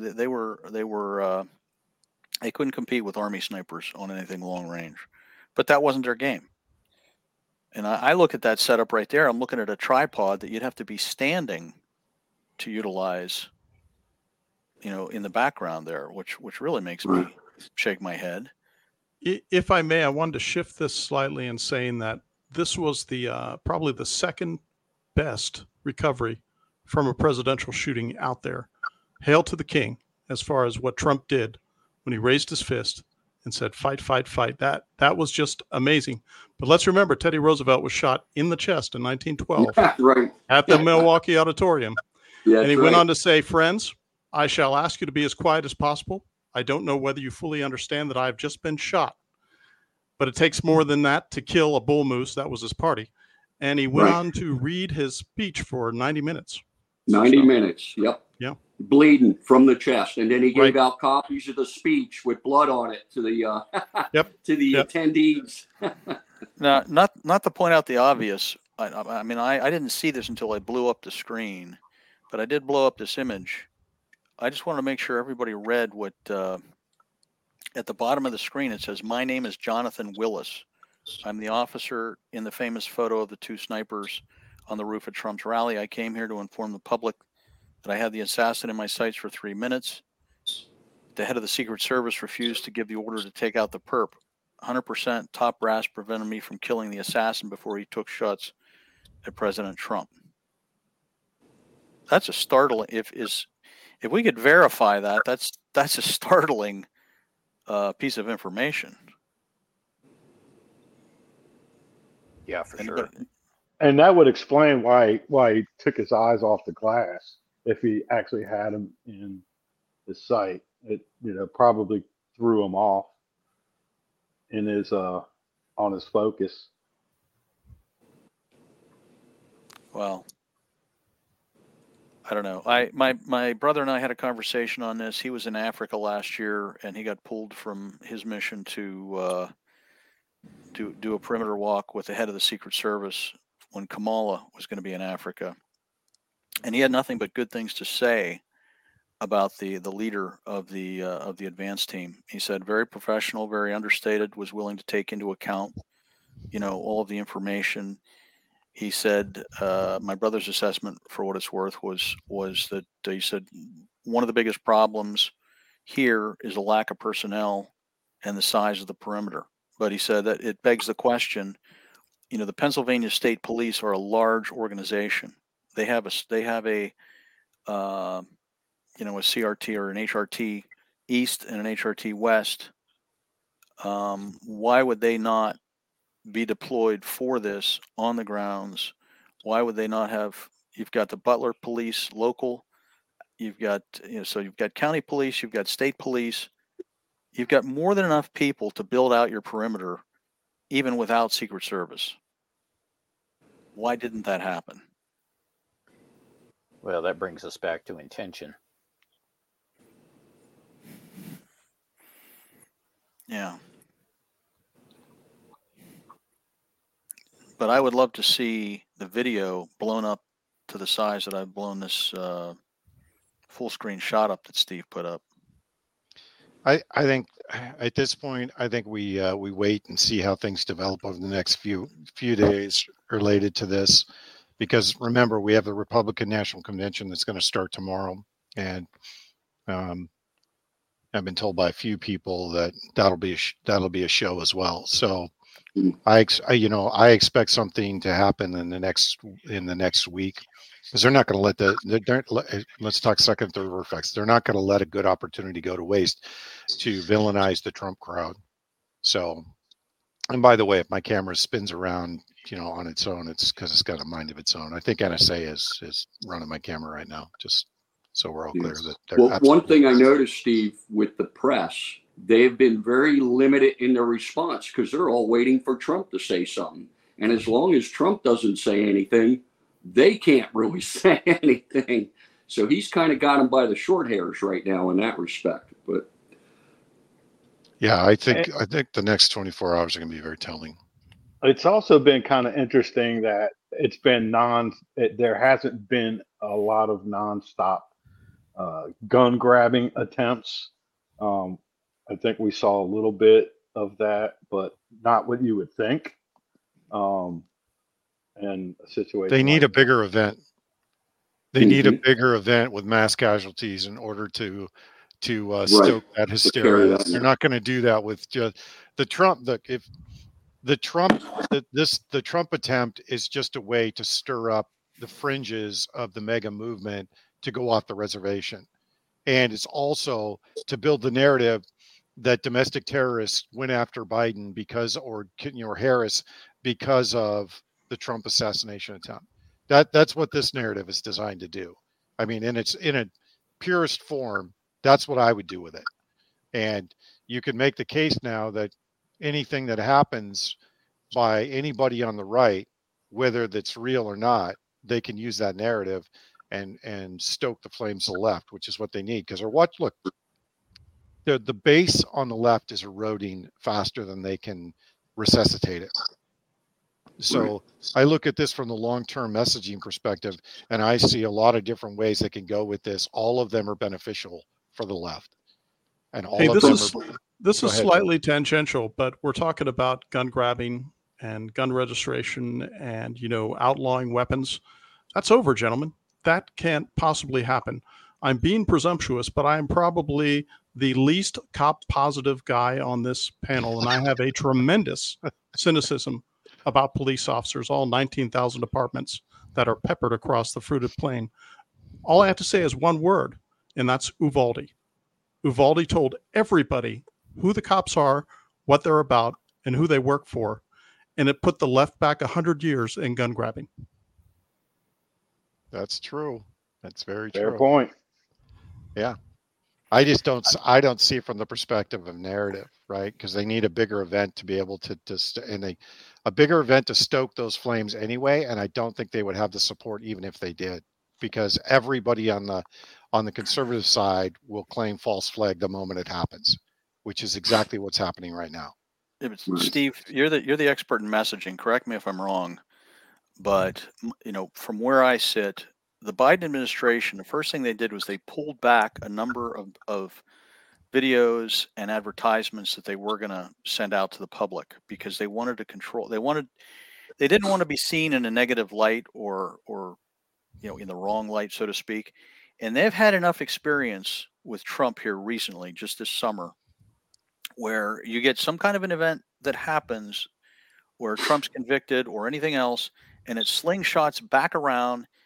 F: They couldn't compete with Army snipers on anything long range, but that wasn't their game. And I look at that setup right there. I'm looking at a tripod that you'd have to be standing to utilize, in the background there, which really makes me shake my head.
E: If I may, I wanted to shift this slightly in saying that this was the probably the second best recovery from a presidential shooting out there. Hail to the king as far as what Trump did when he raised his fist and said, fight, fight, fight. That was just amazing. But let's remember, Teddy Roosevelt was shot in the chest in 1912 at the Milwaukee Auditorium. And he went on to say, friends, I shall ask you to be as quiet as possible. I don't know whether you fully understand that I've just been shot, but it takes more than that to kill a bull moose. That was his party. And he went on to read his speech for 90 minutes.
C: 90 minutes. Yep.
E: Yeah.
C: Bleeding from the chest. And then he gave out copies of the speech with blood on it to the attendees.
F: Now, not to point out the obvious. I mean, I didn't see this until I blew up the screen, but I did blow up this image. I just wanted to make sure everybody read what at the bottom of the screen it says, "My name is Jonathan Willis. I'm the officer in the famous photo of the two snipers on the roof at Trump's rally. I came here to inform the public that I had the assassin in my sights for 3 minutes. The head of the Secret Service refused to give the order to take out the perp. 100% top brass prevented me from killing the assassin before he took shots at President Trump." That's a startling. If we could verify that, that's a startling piece of information.
B: Yeah, for sure.
G: And that would explain why he took his eyes off the glass. If he actually had him in his sight, it probably threw him off in his on his focus.
F: Well, I don't know. My brother and I had a conversation on this. He was in Africa last year, and he got pulled from his mission to do a perimeter walk with the head of the Secret Service when Kamala was going to be in Africa, and he had nothing but good things to say about the leader of the advance team. He said very professional, very understated, was willing to take into account, all of the information. He said, my brother's assessment, for what it's worth, was that he said one of the biggest problems here is a lack of personnel and the size of the perimeter. But he said that it begs the question, the Pennsylvania State Police are a large organization. they have a a CRT or an HRT East and an HRT West. Why would they not be deployed for this on the grounds? Why would they not have? You've got the Butler Police local. You've got so you've got county police. You've got state police. You've got more than enough people to build out your perimeter, even without Secret Service. Why didn't that happen?
B: Well, that brings us back to intention.
F: Yeah. But I would love to see the video blown up to the size that I've blown this full screen shot up that Steve put up.
A: I think at this point, I think we wait and see how things develop over the next few days related to this, because remember, we have the Republican National Convention that's going to start tomorrow, and I've been told by a few people that that'll be a show as well. So I expect something to happen in the next week, because they're not going to let's talk second, third order effects. They're not going to let a good opportunity go to waste to villainize the Trump crowd. So, and by the way, if my camera spins around, on its own, it's because it's got a mind of its own. I think NSA is running my camera right now, just so we're all clear that they're
C: one thing I noticed, Steve, with the press, they've been very limited in their response because they're all waiting for Trump to say something. And as long as Trump doesn't say anything, they can't really say anything. So he's kind of got them by the short hairs right now in that respect. But
A: yeah, I think the next 24 hours are going to be very telling.
G: It's also been kind of interesting that it's been there hasn't been a lot of nonstop gun grabbing attempts. I think we saw a little bit of that, but not what you would think. And a situation.
A: They need a bigger event. They need a bigger event with mass casualties in order to stoke that hysteria. They're not going to do that with just the Trump. The Trump attempt is just a way to stir up the fringes of the mega movement to go off the reservation, and it's also to build the narrative that domestic terrorists went after Biden or Harris because of the Trump assassination attempt. That's what this narrative is designed to do. I mean, in a purest form, that's what I would do with it. And you can make the case now that anything that happens by anybody on the right, whether that's real or not, they can use that narrative and stoke the flames of the left, which is what they need. Because the base on the left is eroding faster than they can resuscitate it. So I look at this from the long-term messaging perspective, and I see a lot of different ways they can go with this. All of them are beneficial for the left, and all of them
E: this is slightly tangential, but we're talking about gun grabbing and gun registration and outlawing weapons. That's over, gentlemen. That can't possibly happen. I'm being presumptuous, but I am probably the least cop positive guy on this panel, and I have a tremendous cynicism about police officers, all 19,000 departments that are peppered across the fruited plain. All I have to say is one word, and that's Uvalde. Uvalde told everybody who the cops are, what they're about, and who they work for, and it put the left back 100 years in gun grabbing.
A: That's true. That's very
G: Fair
A: true.
G: point.
A: Yeah. I don't see it from the perspective of narrative, right? Because they need a bigger event to be able to a bigger event to stoke those flames anyway. And I don't think they would have the support even if they did, because everybody on the conservative side will claim false flag the moment it happens, which is exactly what's happening right now.
F: Steve, you're the expert in messaging. Correct me if I'm wrong, but from where I sit, the Biden administration, the first thing they did was they pulled back a number of videos and advertisements that they were going to send out to the public because they wanted to control. They didn't want to be seen in a negative light or in the wrong light, so to speak. And they've had enough experience with Trump here recently, just this summer, where you get some kind of an event that happens where Trump's convicted or anything else, and it slingshots back around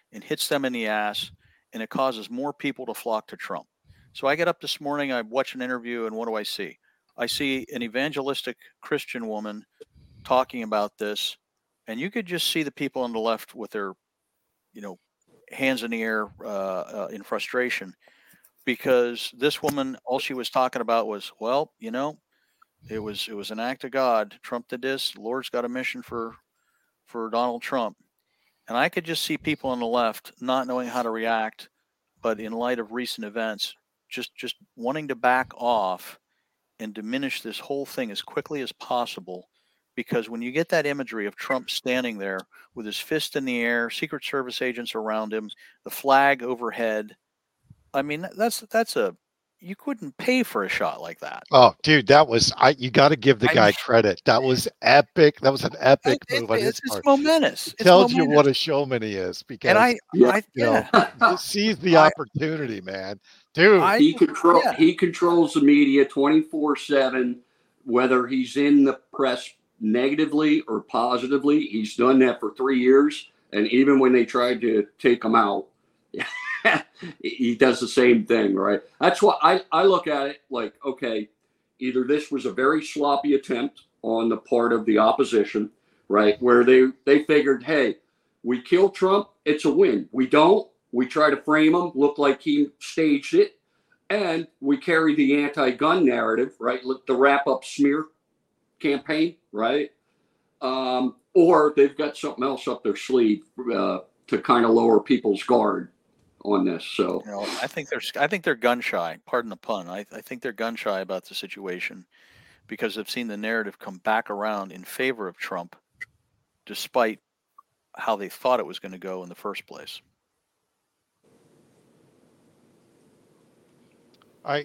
F: and hits them in the ass, and it causes more people to flock to Trump. So I get up this morning, I watch an interview, and what do I see? I see an evangelistic Christian woman talking about this, and you could just see the people on the left with their, hands in the air in frustration, because this woman, all she was talking about was, well, it was an act of God. Trump did this. The Lord's got a mission for Donald Trump. And I could just see people on the left not knowing how to react, but in light of recent events, just wanting to back off and diminish this whole thing as quickly as possible. Because when you get that imagery of Trump standing there with his fist in the air, Secret Service agents around him, the flag overhead, I mean, you couldn't pay for a shot like that.
A: Oh, dude, you got to give the guy credit. That was epic. That was an epic move on his part.
F: It's momentous.
A: It tells you what a showman he is, because
F: he
A: sees the opportunity, man. Dude,
C: he controls the media 24/7, whether he's in the press negatively or positively. He's done that for 3 years, and even when they tried to take him out, he does the same thing, right? That's why I look at it like, okay, either this was a very sloppy attempt on the part of the opposition, right, where they figured, hey, we kill Trump, it's a win. We don't. We try to frame him, look like he staged it, and we carry the anti-gun narrative, right, the wrap-up smear campaign, right? Or they've got something else up their sleeve to kind of lower people's guard on this. So
F: I think they're gun shy. Pardon the pun. I think they're gun shy about the situation because they've seen the narrative come back around in favor of Trump, despite how they thought it was going to go in the first place.
A: I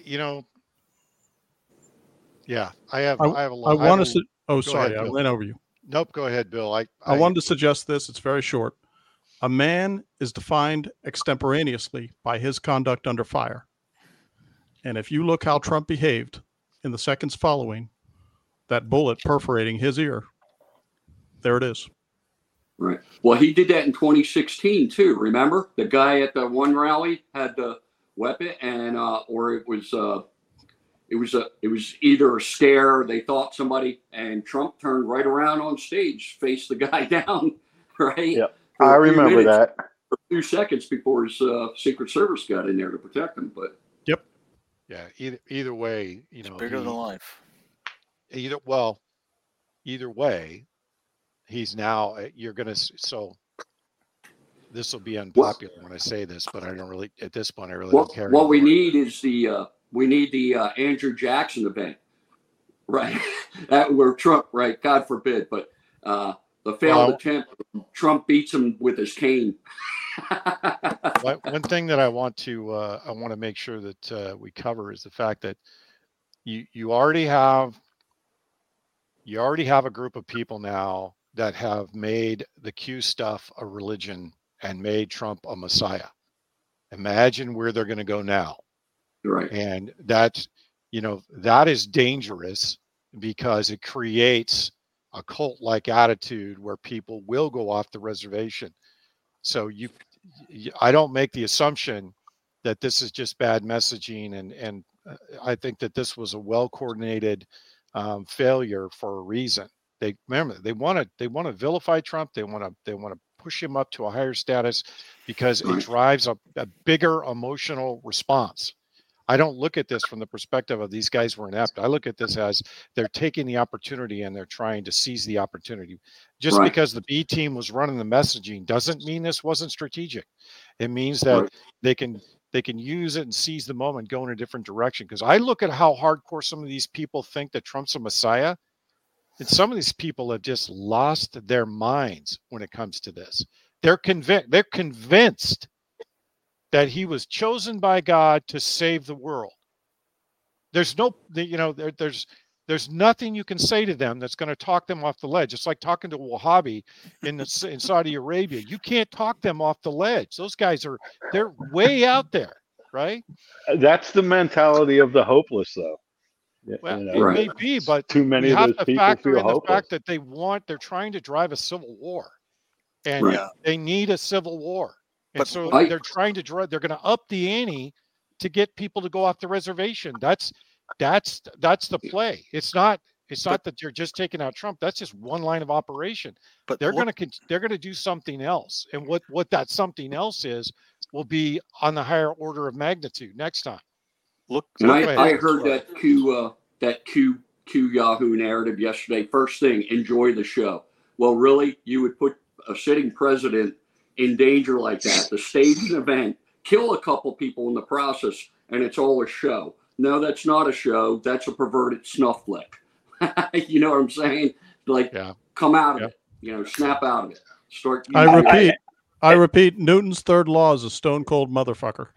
A: have a lot.
E: I went over you.
A: Nope, go ahead, Bill. I
E: wanted to suggest this. It's very short. A man is defined extemporaneously by his conduct under fire. And if you look how Trump behaved in the seconds following that bullet perforating his ear, there it is.
C: Right. Well, he did that in 2016 too. Remember, the guy at the one rally had the weapon, and or it was either a stare. They thought somebody, and Trump turned right around on stage, faced the guy down. Right.
G: Yep. I remember that.
C: For 2 seconds before his Secret Service got in there to protect him. But
A: either way,
F: it's bigger than life.
A: Either way, he's now. You're gonna. So this will be unpopular when I say this, but I don't really. At this point, I really don't care.
C: What we need is the Andrew Jackson event, right? That where Trump, right? God forbid, but. The failed attempt, Trump beats him with his cane.
A: One thing that I want to make sure that we cover is the fact that you already have a group of people now that have made the Q stuff a religion and made Trump a messiah. Imagine where they're going to go now.
C: Right.
A: And that is dangerous because it creates a cult-like attitude where people will go off the reservation. So I don't make the assumption that this is just bad messaging, and I think that this was a well-coordinated failure for a reason. They want to vilify Trump. They want to push him up to a higher status because it drives a bigger emotional response. I don't look at this from the perspective of these guys were inept. I look at this as they're taking the opportunity and they're trying to seize the opportunity. Just because the B team was running the messaging doesn't mean this wasn't strategic. It means that they can use it and seize the moment, go in a different direction. Because I look at how hardcore some of these people think that Trump's a messiah, and some of these people have just lost their minds when it comes to this. They're convinced that he was chosen by God to save the world. There's nothing you can say to them that's going to talk them off the ledge. It's like talking to a Wahhabi in Saudi Arabia. You can't talk them off the ledge. Those guys they're way out there, right?
G: That's the mentality of the hopeless, though.
A: Well, it may be, but
G: too many of those people feel hopeless.
A: The fact that they're trying to drive a cil war, and they need a civil war. And
F: But
A: so
C: I-
A: they're trying to they're going to up the ante to get people to go off the reservation. That's the play. It's not that you're just taking out Trump. That's just one line of operation.
F: but
A: They're
F: look,
A: going to do something else. And what that something else is will be on the higher order of magnitude next time.
F: look,
C: And
F: look
A: ahead.
C: I
F: at
C: heard that Q Yahoo narrative yesterday. First thing, enjoy the show. Well, really, you would put a sitting president in danger like that, to stage an event, kill a couple people in the process, and it's all a show. No, that's not a show. That's a perverted snuff flick. You know what I'm saying? Like, come out of it. You know, snap out of it. Start.
E: I repeat, Newton's third law is a stone cold motherfucker.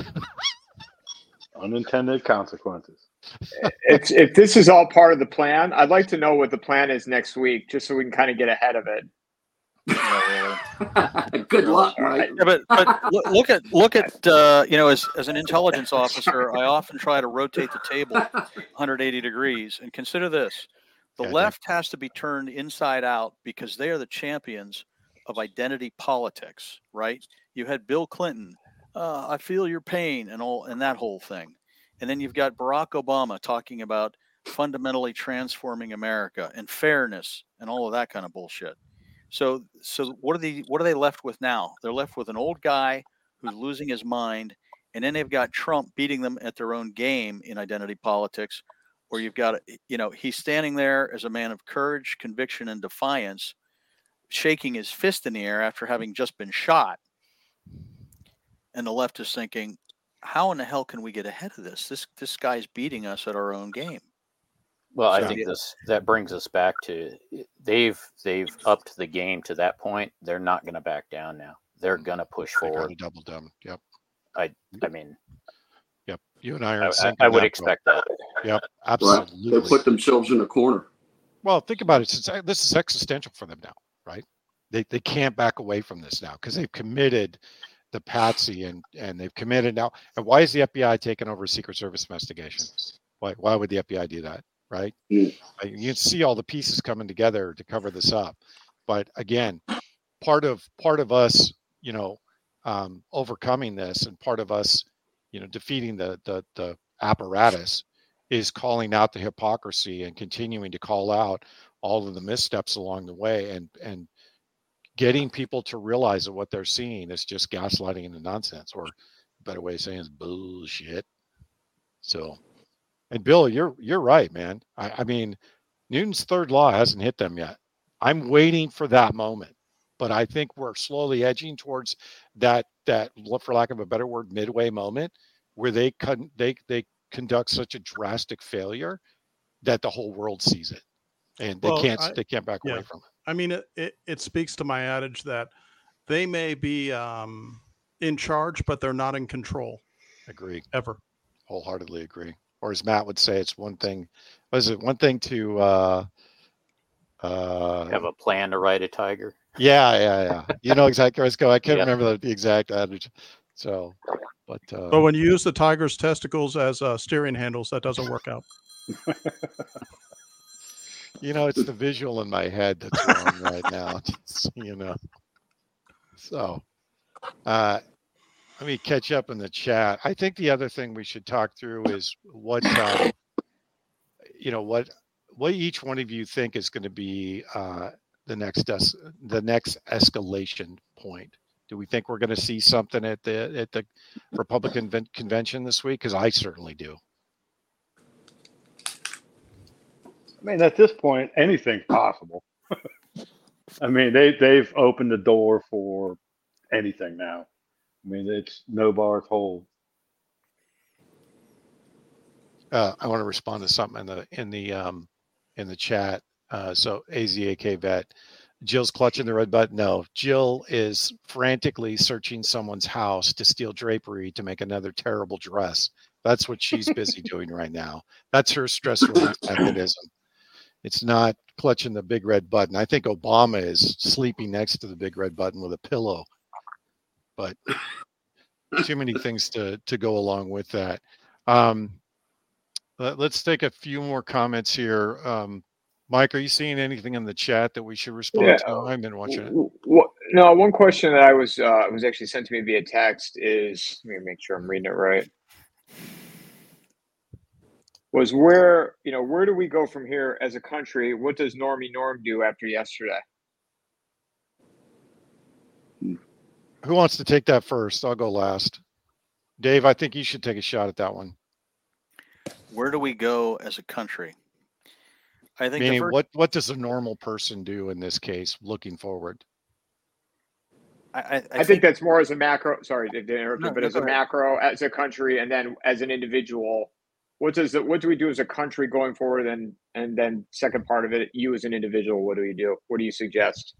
G: Unintended consequences.
D: If this is all part of the plan, I'd like to know what the plan is next week, just so we can kind of get ahead of it.
C: Good luck, Mike.
F: Yeah, but look at as an intelligence officer, I often try to rotate the table 180 degrees, and consider this: the left has to be turned inside out because they are the champions of identity politics, right? You had Bill Clinton, I feel your pain, and that whole thing, and then you've got Barack Obama talking about fundamentally transforming America and fairness and all of that kind of bullshit. So what are they left with now? They're left with an old guy who's losing his mind, and then they've got Trump beating them at their own game in identity politics, where you've got, he's standing there as a man of courage, conviction, and defiance, shaking his fist in the air after having just been shot. And the left is thinking, how in the hell can we get ahead of this? This guy's beating us at our own game.
B: Well, I think that brings us back to they've upped the game to that point. They're not going to back down now. They're going to push forward.
A: Double down. Yep.
B: I mean,
A: yep. You and I are in sync.
B: I would expect that.
A: Yep. Absolutely.
C: Well, they put themselves in a corner.
A: Well, think about it. This is existential for them now, right? They can't back away from this now because they've committed the patsy and they've committed now. And why is the FBI taking over a Secret Service investigation? Why would the FBI do that? Right? You can see all the pieces coming together to cover this up. But again, part of us, overcoming this, and part of us, defeating the apparatus is calling out the hypocrisy and continuing to call out all of the missteps along the way and getting people to realize that what they're seeing is just gaslighting and nonsense, or a better way of saying is bullshit. So, and Bill, you're right, man. I mean, Newton's third law hasn't hit them yet. I'm waiting for that moment, but I think we're slowly edging towards that, for lack of a better word, midway moment where they conduct such a drastic failure that the whole world sees it, and they can't back away from it.
E: I mean, it speaks to my adage that they may be in charge, but they're not in control.
A: Agree.
E: Ever.
A: Wholeheartedly agree. Or as Matt would say, it's one thing. One thing to
B: have a plan to ride a tiger.
A: Yeah. You know exactly where it's going. I can't remember the exact adage. So, but
E: when you use the tiger's testicles as steering handles, that doesn't work out.
A: It's the visual in my head that's wrong right now. So, let me catch up in the chat. I think the other thing we should talk through is what each one of you think is going to be the next escalation point. Do we think we're going to see something at the Republican convention this week? Because I certainly do.
G: I mean, at this point, anything's possible. I mean, they've opened the door for anything now. I mean, it's no bars hold.
A: I want to respond to something in the chat. So AZAK vet, Jill's clutching the red button. No, Jill is frantically searching someone's house to steal drapery to make another terrible dress. That's what she's busy doing right now. That's her stress relief mechanism. It's not clutching the big red button. I think Obama is sleeping next to the big red button with a pillow. But too many things to go along with that. Let's take a few more comments here. Mike, are you seeing anything in the chat that we should respond to? I've been watching it.
D: No, one question that I was actually sent to me via text is, let me make sure I'm reading it right. Was where do we go from here as a country? What does Normie Norm do after yesterday?
A: Who wants to take that first? I'll go last. Dave, I think you should take a shot at that one.
F: Where do we go as a country? I think
A: Meaning, what does a normal person do in this case, looking forward?
D: I think that's more as a macro. Sorry to interrupt you, but as a macro, as a country, and then as an individual, what do we do as a country going forward? And then second part of it, you as an individual, what do you do? What do you suggest?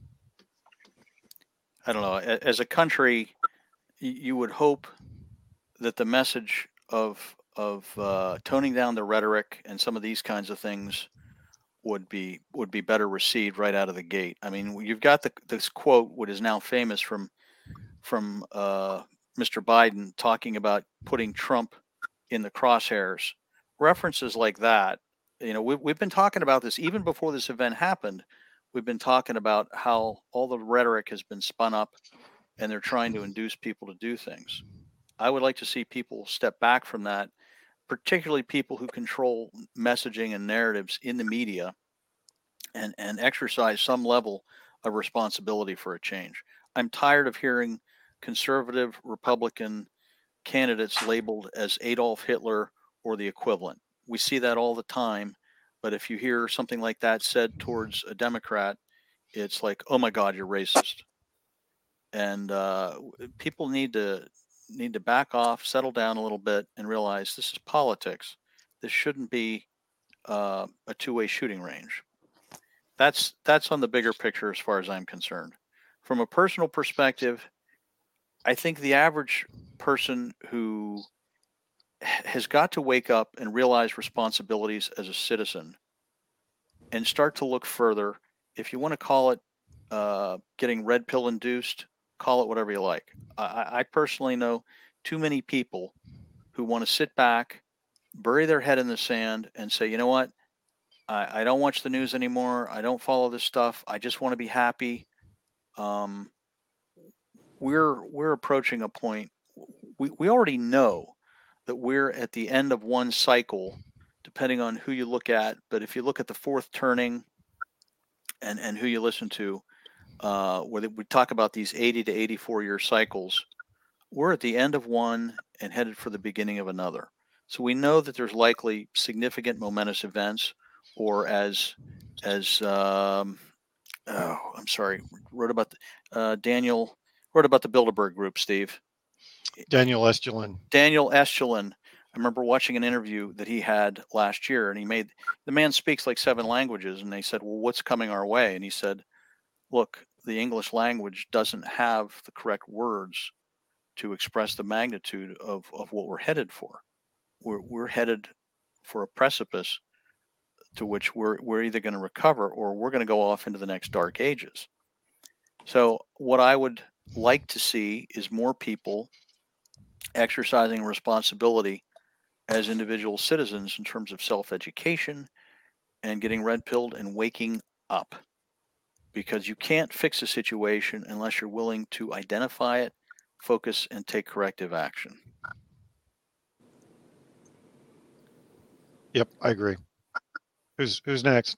F: I don't know. As a country, you would hope that the message of toning down the rhetoric and some of these kinds of things would be better received right out of the gate. I mean, you've got this quote, what is now famous from Mr. Biden, talking about putting Trump in the crosshairs. References like that, we've been talking about this even before this event happened. We've been talking about how all the rhetoric has been spun up and they're trying to induce people to do things. I would like to see people step back from that, particularly people who control messaging and narratives in the media, and exercise some level of responsibility for a change. I'm tired of hearing conservative Republican candidates labeled as Adolf Hitler or the equivalent. We see that all the time. But if you hear something like that said towards a Democrat, it's like, oh my God, you're racist. And people need to back off, settle down a little bit, and realize this is politics. This shouldn't be a two-way shooting range. That's on the bigger picture as far as I'm concerned. From a personal perspective, I think the average person who has got to wake up and realize responsibilities as a citizen and start to look further. If you want to call it getting red pill induced, call it whatever you like. I personally know too many people who want to sit back, bury their head in the sand, and say, you know what? I don't watch the news anymore. I don't follow this stuff. I just want to be happy. We're approaching a point. We already know that we're at the end of one cycle, depending on who you look at. But if you look at the fourth turning and who you listen to, where we talk about these 80 to 84 year cycles, we're at the end of one and headed for the beginning of another. So we know that there's likely significant momentous events, or I'm sorry, Daniel wrote about the Bilderberg Group, Steve.
A: Daniel Estulin. I remember watching an interview that he had last year, and the man speaks like 7 languages, and they said, well, what's coming our way? And he said, look, the English language doesn't have the correct words to express the magnitude of what we're headed for. We're headed for a precipice to which we're either going to recover or we're going to go off into the next dark ages. So what I would like to see is more people exercising responsibility as individual citizens in terms of self-education and getting red-pilled and waking up. Because you can't fix a situation unless you're willing to identify it, focus, and take corrective action. Yep, I agree. Who's next?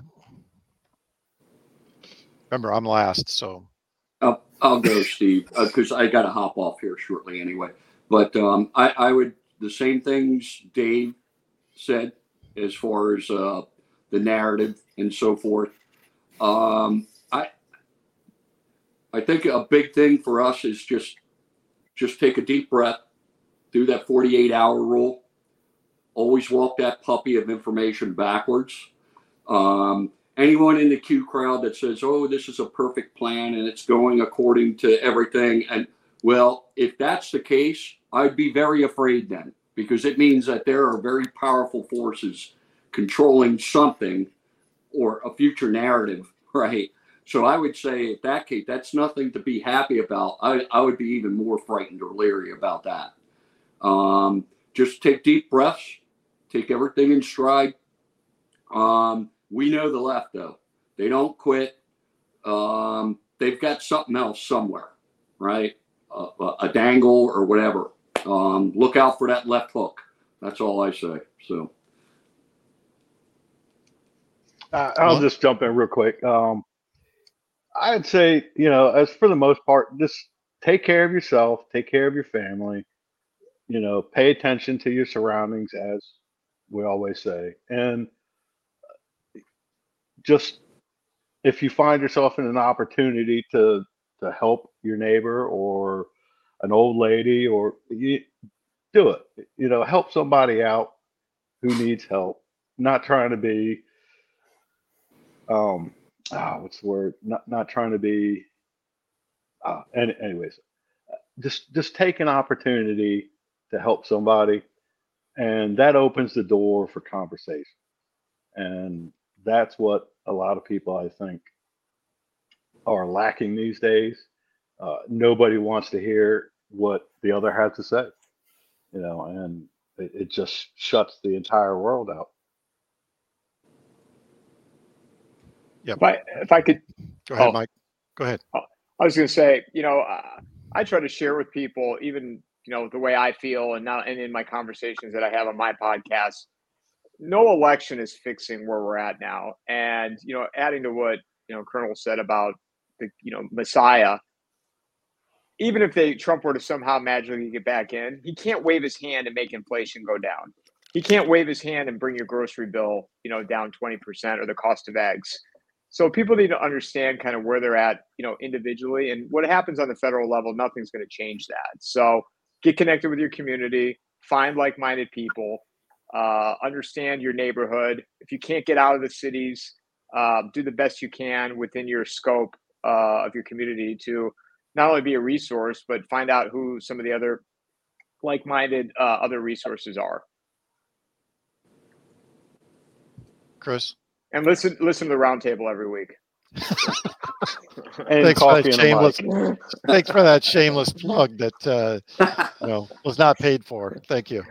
A: Remember, I'm last, so.
C: I'll go, Steve, because I got to hop off here shortly anyway. But I would, the same things Dave said as far as the narrative and so forth. I think a big thing for us is just take a deep breath, do that 48-hour rule. Always walk that puppy of information backwards. Anyone in the Q crowd that says, oh, this is a perfect plan and it's going according to everything. And well, if that's the case, I'd be very afraid then, because it means that there are very powerful forces controlling something or a future narrative, right? So I would say in that case, that's nothing to be happy about. I would be even more frightened or leery about that. Just take deep breaths, take everything in stride. We know the left, though. They don't quit. They they've got something else somewhere, right? A dangle or whatever. Look out for that left hook. That's all I say. So
G: I'll just jump in real quick. I'd say, as for the most part, just take care of yourself, take care of your family, pay attention to your surroundings, as we always say. And just if you find yourself in an opportunity to help your neighbor or an old lady, or you do it, help somebody out who needs help. Not trying to be, what's the word? Not trying to be, anyways, just take an opportunity to help somebody, and that opens the door for conversation. And that's what a lot of people, I think, are lacking these days. Nobody wants to hear what the other has to say, and it just shuts the entire world out.
A: Yep.
D: If I could
A: go ahead, Mike. Go ahead.
D: I was going to say, I try to share with people, even the way I feel, and in my conversations that I have on my podcast. No election is fixing where we're at now, and adding to what Colonel said about the Messiah. Even if Trump were to somehow magically get back in, he can't wave his hand and make inflation go down. He can't wave his hand and bring your grocery bill down 20% or the cost of eggs. So people need to understand kind of where they're at, individually, and what happens on the federal level. Nothing's going to change that. So get connected with your community, find like-minded people, understand your neighborhood. If you can't get out of the cities, do the best you can within your scope of your community to not only be a resource, but find out who some of the other like-minded other resources are.
A: Chris?
D: And listen to the roundtable every week.
A: Thanks for that shameless plug that was not paid for. Thank you.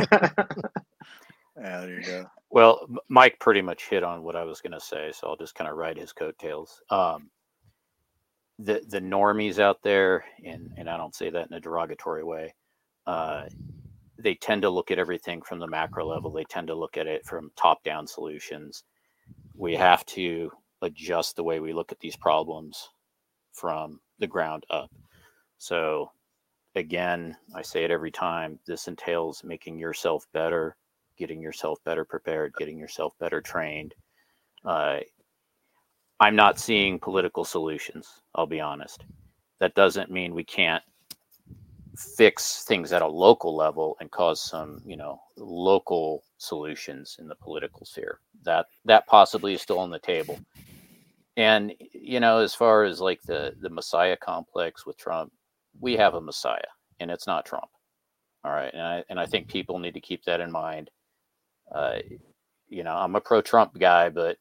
F: There you go.
B: Well, Mike pretty much hit on what I was going to say, so I'll just kind of ride his coattails. The normies out there, and I don't say that in a derogatory way, they tend to look at everything from the macro level. They tend to look at it from top-down solutions. We have to adjust the way we look at these problems from the ground up. So again, I say it every time, this entails making yourself better, getting yourself better prepared, getting yourself better trained. I'm not seeing political solutions, I'll be honest. That doesn't mean we can't fix things at a local level and cause some, local solutions in the political sphere. That possibly is still on the table. And, as far as like the Messiah complex with Trump, we have a Messiah, and it's not Trump. All right. And I think people need to keep that in mind. I'm a pro-Trump guy, but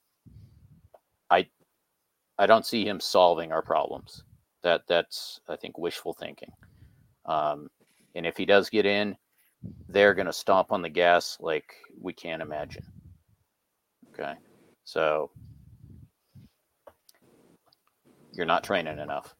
B: I don't see him solving our problems. That's I think wishful thinking. And if he does get in, they're going to stomp on the gas like we can't imagine. Okay. So you're not training enough.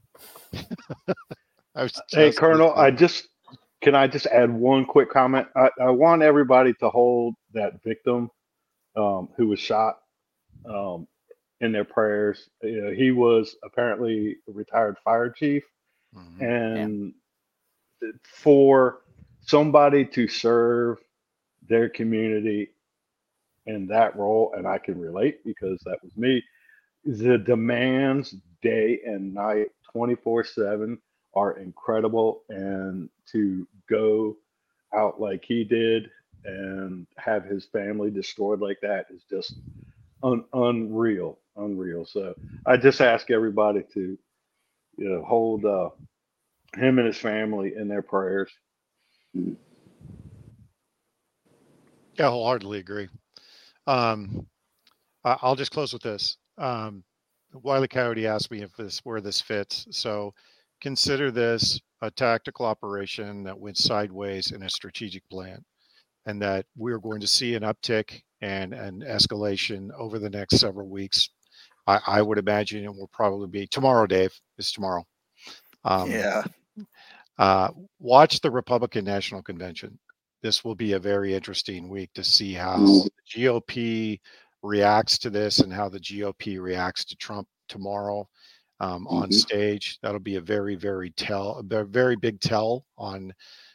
G: Hey, Colonel, can I just add one quick comment? I want everybody to hold that victim who was shot in their prayers. He was apparently a retired fire chief. Mm-hmm. And for somebody to serve their community in that role, and I can relate because that was me, the demands day and night, 24/7, are incredible. And to go out like he did and have his family destroyed like that is just unreal. So I just ask everybody to, hold him and his family in their prayers.
A: Yeah, I wholeheartedly agree. I'll just close with this. Wile E. Coyote asked me where this fits. So consider this a tactical operation that went sideways in a strategic plan, and that we're going to see an uptick and an escalation over the next several weeks I would imagine it will probably be tomorrow. Dave, it's tomorrow.
F: Yeah.
A: Watch the Republican National Convention. This will be a very interesting week to see how the GOP reacts to this and how the GOP reacts to Trump tomorrow on stage. That'll be a very, very big tell on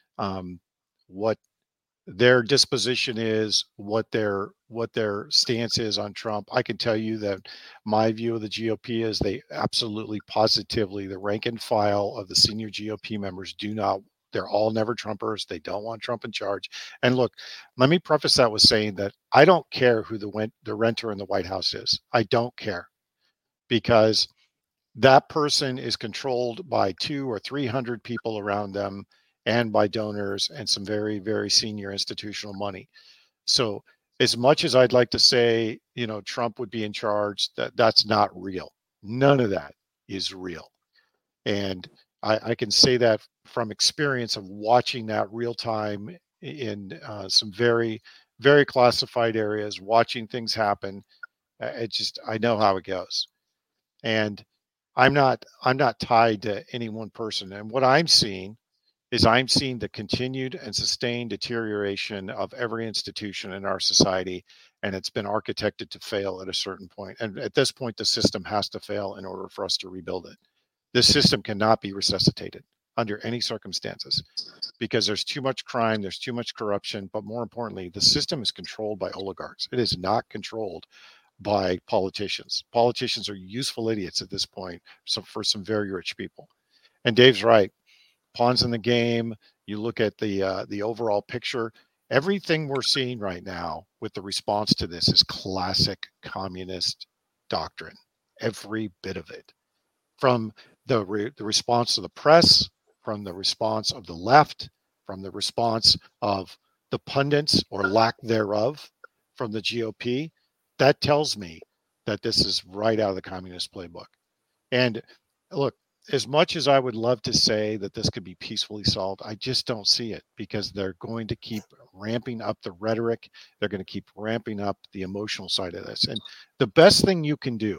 A: what their disposition is, what their stance is on Trump. I can tell you that my view of the GOP is they absolutely, positively, the rank and file of the senior GOP members they're all never Trumpers. They don't want Trump in charge. And look, let me preface that with saying that I don't care who the renter in the White House is. I don't care, because that person is controlled by 200 or 300 people around them and by donors and some very, very senior institutional money. So as much as I'd like to say, Trump would be in charge, that's not real. None of that is real. And I can say that from experience of watching that real time in some very, very classified areas, watching things happen. I know how it goes. And I'm not tied to any one person. And what I'm seeing the continued and sustained deterioration of every institution in our society, and it's been architected to fail at a certain point. And at this point, the system has to fail in order for us to rebuild it. This system cannot be resuscitated under any circumstances, because there's too much crime, there's too much corruption, but more importantly, the system is controlled by oligarchs. It is not controlled by politicians. Politicians are useful idiots at this point, for some very rich people. And Dave's right. Pawns in the game. You look at the overall picture. Everything we're seeing right now with the response to this is classic communist doctrine. Every bit of it, from the response to the press, from the response of the left, from the response of the pundits or lack thereof from the GOP. That tells me that this is right out of the communist playbook. And look, as much as I would love to say that this could be peacefully solved, I just don't see it, because they're going to keep ramping up the rhetoric. They're going to keep ramping up the emotional side of this. And the best thing you can do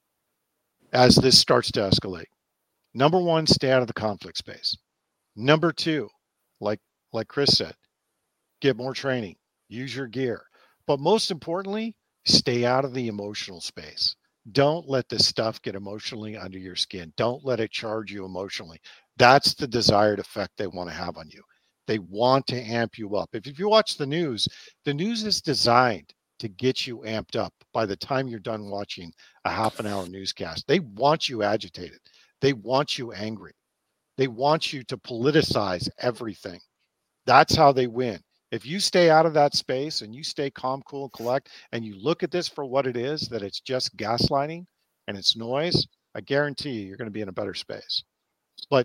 A: as this starts to escalate, number one, stay out of the conflict space. Number two, like Chris said, get more training, use your gear. But most importantly, stay out of the emotional space. Don't let this stuff get emotionally under your skin. Don't let it charge you emotionally. That's the desired effect they want to have on you. They want to amp you up. If you watch the news is designed to get you amped up by the time you're done watching a half an hour newscast. They want you agitated. They want you angry. They want you to politicize everything. That's how they win. If you stay out of that space and you stay calm, cool, and collect, and you look at this for what it is, that it's just gaslighting and it's noise, I guarantee you're going to be in a better space. But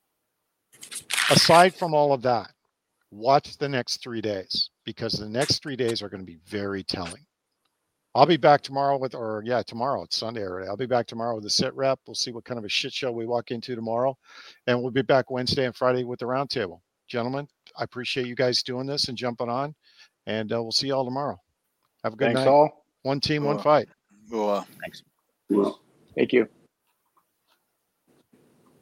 A: aside from all of that, watch the next 3 days, because the next 3 days are going to be very telling. I'll be back tomorrow tomorrow. It's Sunday already. I'll be back tomorrow with the sit rep. We'll see what kind of a shit show we walk into tomorrow. And we'll be back Wednesday and Friday with the roundtable. Gentlemen, I appreciate you guys doing this and jumping on. And we'll see you all tomorrow. Have a good night.
G: Thanks all.
A: One team, one fight.
F: Well,
B: Thanks.
C: Well,
D: Thank you.